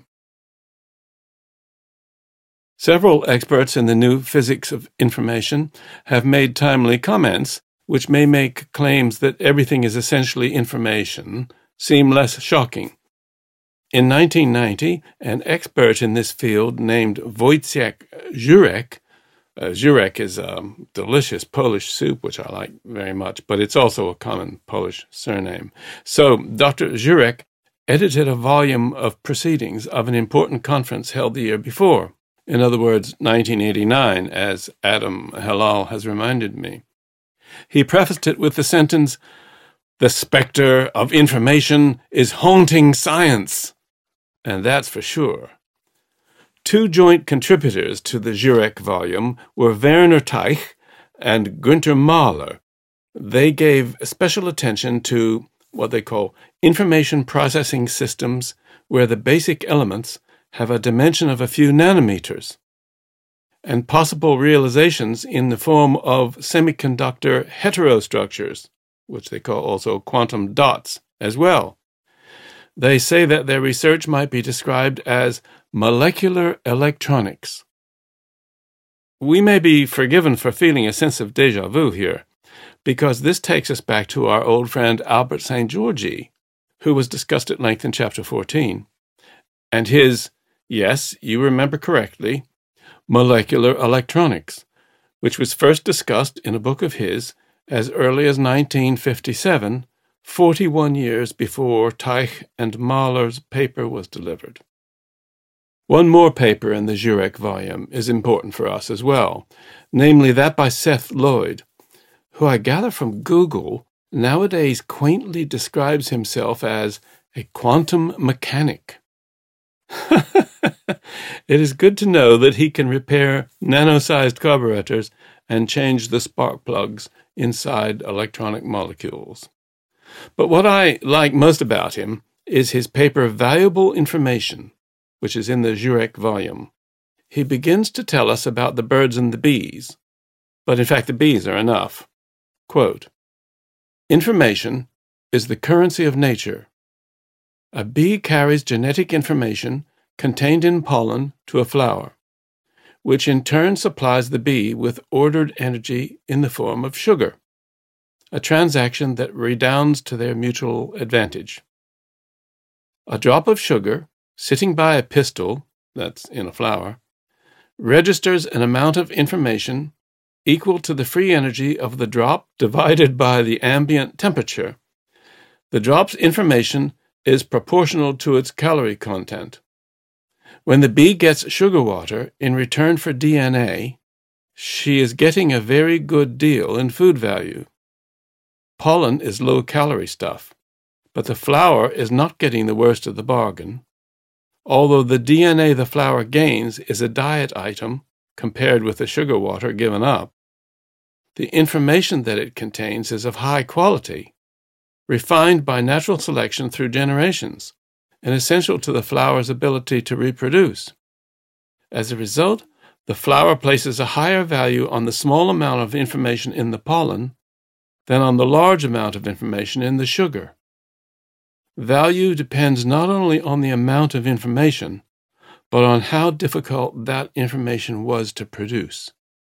Several experts in the new physics of information have made timely comments which may make claims that everything is essentially information seem less shocking. In 1990, an expert in this field named Wojciech Jurek, Jurek is a delicious Polish soup, which I like very much, but it's also a common Polish surname. So Dr. Jurek edited a volume of proceedings of an important conference held the year before. In other words, 1989, as Adam Halal has reminded me. He prefaced it with the sentence, "The specter of information is haunting science." And that's for sure. Two joint contributors to the Jurek volume were Werner Teich and Günther Mahler. They gave special attention to what they call information processing systems where the basic elements have a dimension of a few nanometers, and possible realizations in the form of semiconductor heterostructures, which they call also quantum dots as well. They say that their research might be described as molecular electronics. We may be forgiven for feeling a sense of déjà vu here, because this takes us back to our old friend Albert Szent-Györgyi, who was discussed at length in Chapter 14, and his, yes, you remember correctly, molecular electronics, which was first discussed in a book of his as early as 1957, 41 years before Teich and Mahler's paper was delivered. One more paper in the Jurek volume is important for us as well, namely that by Seth Lloyd, who I gather from Google nowadays quaintly describes himself as a quantum mechanic. It is good to know that he can repair nano-sized carburetors and change the spark plugs inside electronic molecules. But what I like most about him is his paper Valuable Information, which is in the Jurek volume. he begins to tell us about the birds and the bees. But in fact, the bees are enough. Quote, "Information is the currency of nature. A bee carries genetic information contained in pollen to a flower, which in turn supplies the bee with ordered energy in the form of sugar, a transaction that redounds to their mutual advantage. A drop of sugar, sitting by a pistil, that's in a flower, registers an amount of information equal to the free energy of the drop divided by the ambient temperature. The drop's information is proportional to its calorie content. When the bee gets sugar water in return for DNA, she is getting a very good deal in food value. Pollen is low-calorie stuff, but the flower is not getting the worst of the bargain. Although the DNA the flower gains is a diet item compared with the sugar water given up, the information that it contains is of high quality, refined by natural selection through generations, and essential to the flower's ability to reproduce. As a result, the flower places a higher value on the small amount of information in the pollen than on the large amount of information in the sugar. Value depends not only on the amount of information, but on how difficult that information was to produce.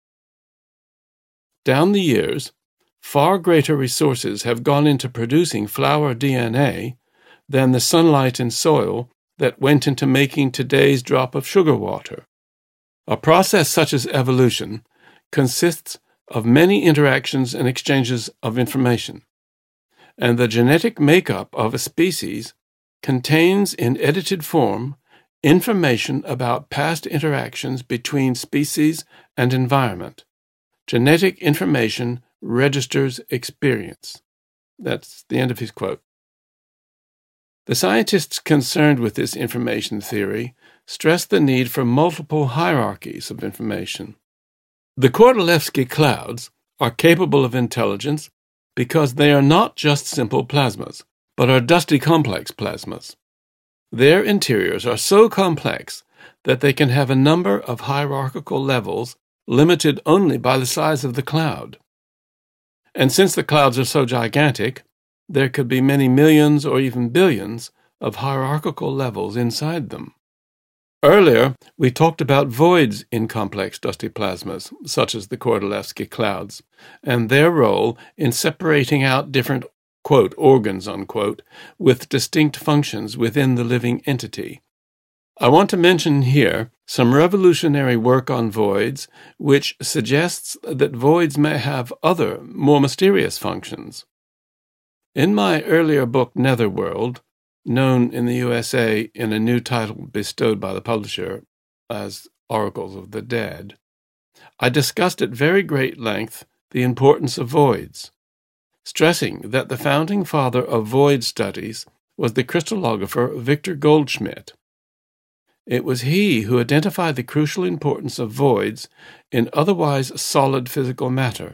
Down the years, far greater resources have gone into producing flower DNA than the sunlight and soil that went into making today's drop of sugar water. A process such as evolution consists of many interactions and exchanges of information, and the genetic makeup of a species contains in edited form information about past interactions between species and environment. Genetic information registers experience." That's the end of his quote. The scientists concerned with this information theory stress the need for multiple hierarchies of information. The Kordylewski clouds are capable of intelligence because they are not just simple plasmas, but are dusty complex plasmas. Their interiors are so complex that they can have a number of hierarchical levels limited only by the size of the cloud. And since the clouds are so gigantic, there could be many millions or even billions of hierarchical levels inside them. Earlier, we talked about voids in complex dusty plasmas, such as the Kordylewski clouds, and their role in separating out different, quote, organs, unquote, with distinct functions within the living entity. I want to mention here some revolutionary work on voids, which suggests that voids may have other, more mysterious functions. In my earlier book, Netherworld, known in the USA in a new title bestowed by the publisher as Oracles of the Dead, I discussed at very great length the importance of voids, stressing that the founding father of void studies was the crystallographer Victor Goldschmidt. It was he who identified the crucial importance of voids in otherwise solid physical matter.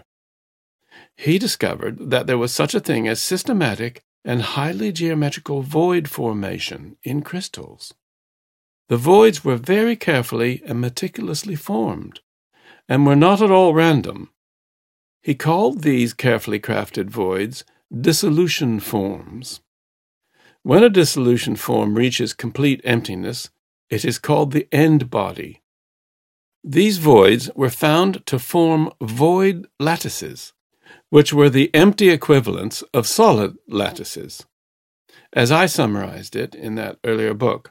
He discovered that there was such a thing as systematic and highly geometrical void formation in crystals. The voids were very carefully and meticulously formed, and were not at all random. He called these carefully crafted voids dissolution forms. When a dissolution form reaches complete emptiness, it is called the end body. These voids were found to form void lattices, which were the empty equivalents of solid lattices, as I summarized it in that earlier book.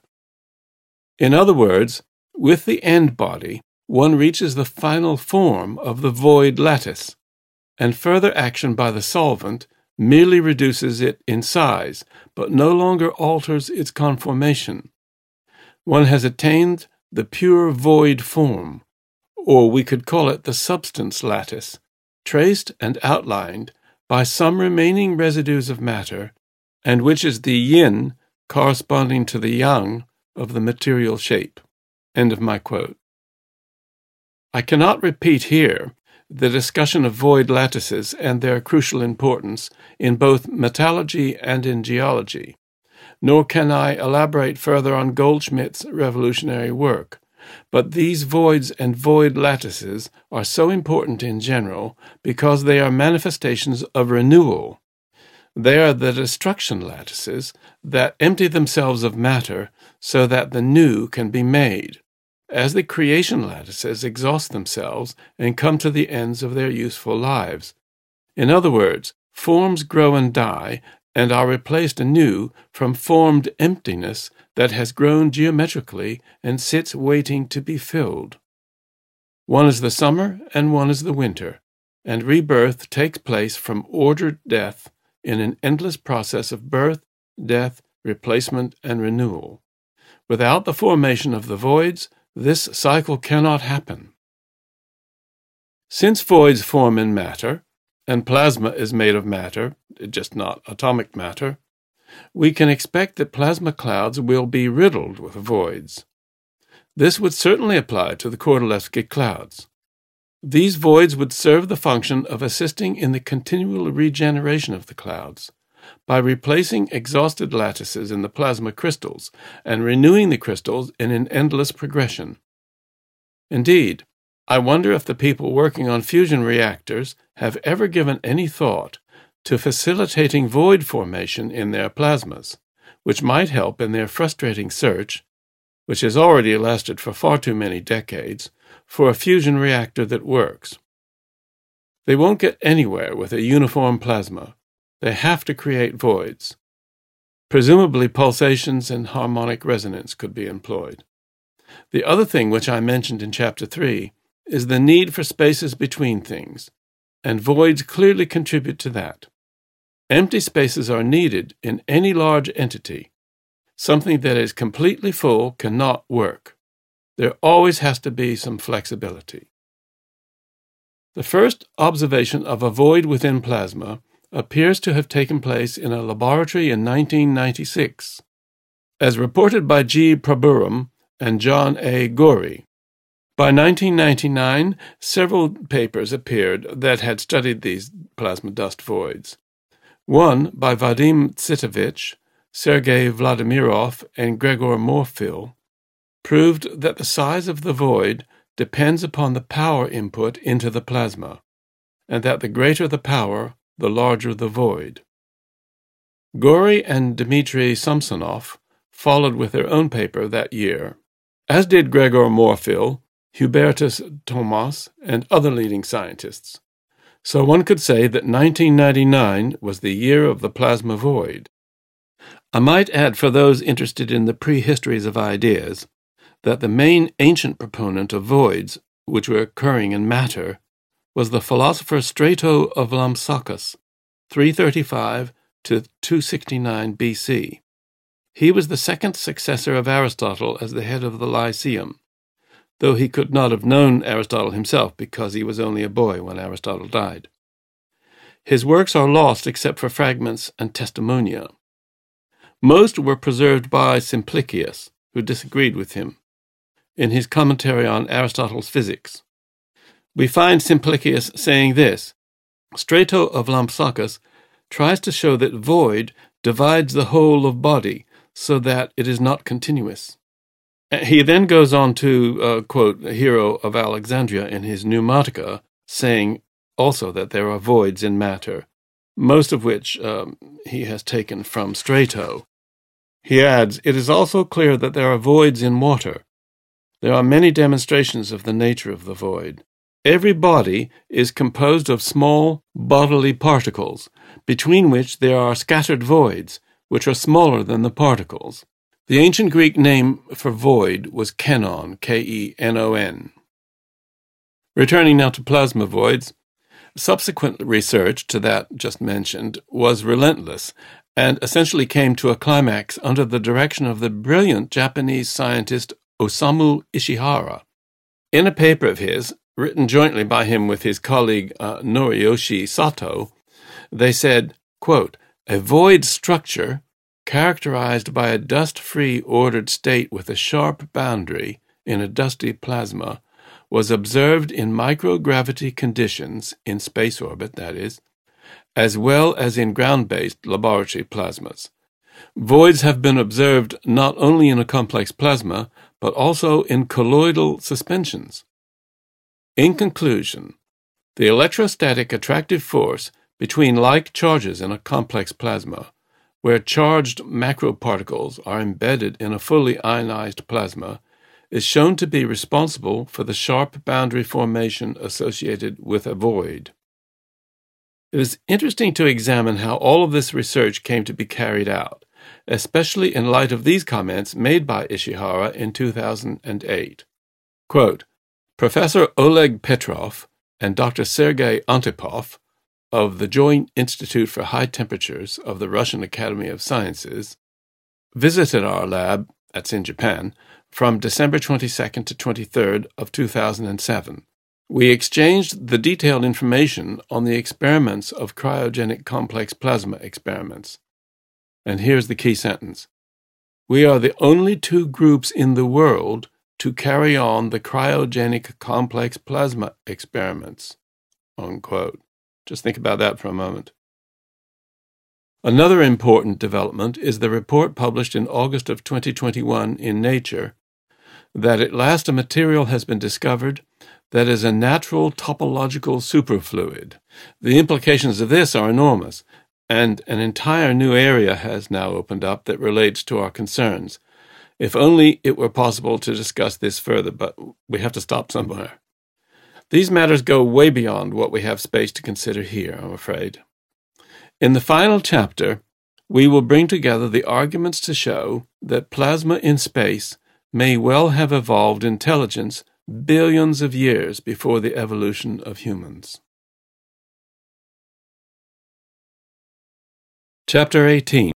In other words, with the end body, one reaches the final form of the void lattice, and further action by the solvent merely reduces it in size, but no longer alters its conformation. One has attained the pure void form, or we could call it the substance lattice, traced and outlined by some remaining residues of matter, and which is the yin corresponding to the yang of the material shape. End of my quote. I cannot repeat here the discussion of void lattices and their crucial importance in both metallurgy and in geology, nor can I elaborate further on Goldschmidt's revolutionary work, But these voids and void lattices are so important in general because they are manifestations of renewal. They are the destruction lattices that empty themselves of matter so that the new can be made, as the creation lattices exhaust themselves and come to the ends of their useful lives. In other words, forms grow and die and are replaced anew from formed emptiness that has grown geometrically and sits waiting to be filled. One is the summer and one is the winter, and rebirth takes place from ordered death in an endless process of birth, death, replacement, and renewal. Without the formation of the voids, this cycle cannot happen. Since voids form in matter, and plasma is made of matter, just not atomic matter, we can expect that plasma clouds will be riddled with voids. This would certainly apply to the Kordylewski clouds. These voids would serve the function of assisting in the continual regeneration of the clouds by replacing exhausted lattices in the plasma crystals and renewing the crystals in an endless progression. Indeed, I wonder if the people working on fusion reactors have ever given any thought to facilitating void formation in their plasmas, which might help in their frustrating search, which has already lasted for far too many decades, for a fusion reactor that works. They won't get anywhere with a uniform plasma. They have to create voids. Presumably pulsations and harmonic resonance could be employed. The other thing which I mentioned in Chapter 3 is the need for spaces between things, and voids clearly contribute to that. Empty spaces are needed in any large entity. Something that is completely full cannot work. There always has to be some flexibility. The first observation of a void within plasma appears to have taken place in a laboratory in 1996, as reported by G. Prabhuram and John A. Gorey. By 1999, several papers appeared that had studied these plasma dust voids. One by Vadim Tsitovich, Sergei Vladimirov, and Gregor Morfill proved that the size of the void depends upon the power input into the plasma, and that the greater the power, the larger the void. Gorey and Dmitry Samsonov followed with their own paper that year, as did Gregor Morfill, Hubertus Thomas, and other leading scientists. So one could say that 1999 was the year of the plasma void. I might add for those interested in the prehistories of ideas that the main ancient proponent of voids, which were occurring in matter, was the philosopher Strato of Lampsacus, 335 to 269 BC. He was the second successor of Aristotle as the head of the Lyceum, though he could not have known Aristotle himself because he was only a boy when Aristotle died. His works are lost except for fragments and testimonia. Most were preserved by Simplicius, who disagreed with him, in his commentary on Aristotle's Physics. We find Simplicius saying this: Strato of Lampsacus tries to show that void divides the whole of body so that it is not continuous. He then goes on to quote Hero of Alexandria in his Pneumatica, saying also that there are voids in matter, most of which he has taken from Strato. He adds, it is also clear that there are voids in water. There are many demonstrations of the nature of the void. Every body is composed of small bodily particles, between which there are scattered voids, which are smaller than the particles. The ancient Greek name for void was kenon, K-E-N-O-N. Returning now to plasma voids, subsequent research to that just mentioned was relentless and essentially came to a climax under the direction of the brilliant Japanese scientist Osamu Ishihara. In a paper of his, written jointly by him with his colleague Noriyoshi Sato, they said, quote, a void structure characterized by a dust-free ordered state with a sharp boundary in a dusty plasma, was observed in microgravity conditions, in space orbit, that is, as well as in ground-based laboratory plasmas. Voids have been observed not only in a complex plasma, but also in colloidal suspensions. In conclusion, the electrostatic attractive force between like charges in a complex plasma, where charged macroparticles are embedded in a fully ionized plasma, is shown to be responsible for the sharp boundary formation associated with a void. It is interesting to examine how all of this research came to be carried out, especially in light of these comments made by Ishihara in 2008. Quote, Professor Oleg Petrov and Dr. Sergei Antipov of the Joint Institute for High Temperatures of the Russian Academy of Sciences visited our lab, that's in Japan, from December 22nd to 23rd of 2007. We exchanged the detailed information on the experiments of cryogenic complex plasma experiments. And here's the key sentence. We are the only two groups in the world to carry on the cryogenic complex plasma experiments. Unquote. Just think about that for a moment. Another important development is the report published in August of 2021 in Nature that at last a material has been discovered that is a natural topological superfluid. The implications of this are enormous, and an entire new area has now opened up that relates to our concerns. If only it were possible to discuss this further, but we have to stop somewhere. These matters go way beyond what we have space to consider here, I'm afraid. In the final chapter, we will bring together the arguments to show that plasma in space may well have evolved intelligence billions of years before the evolution of humans. Chapter 18.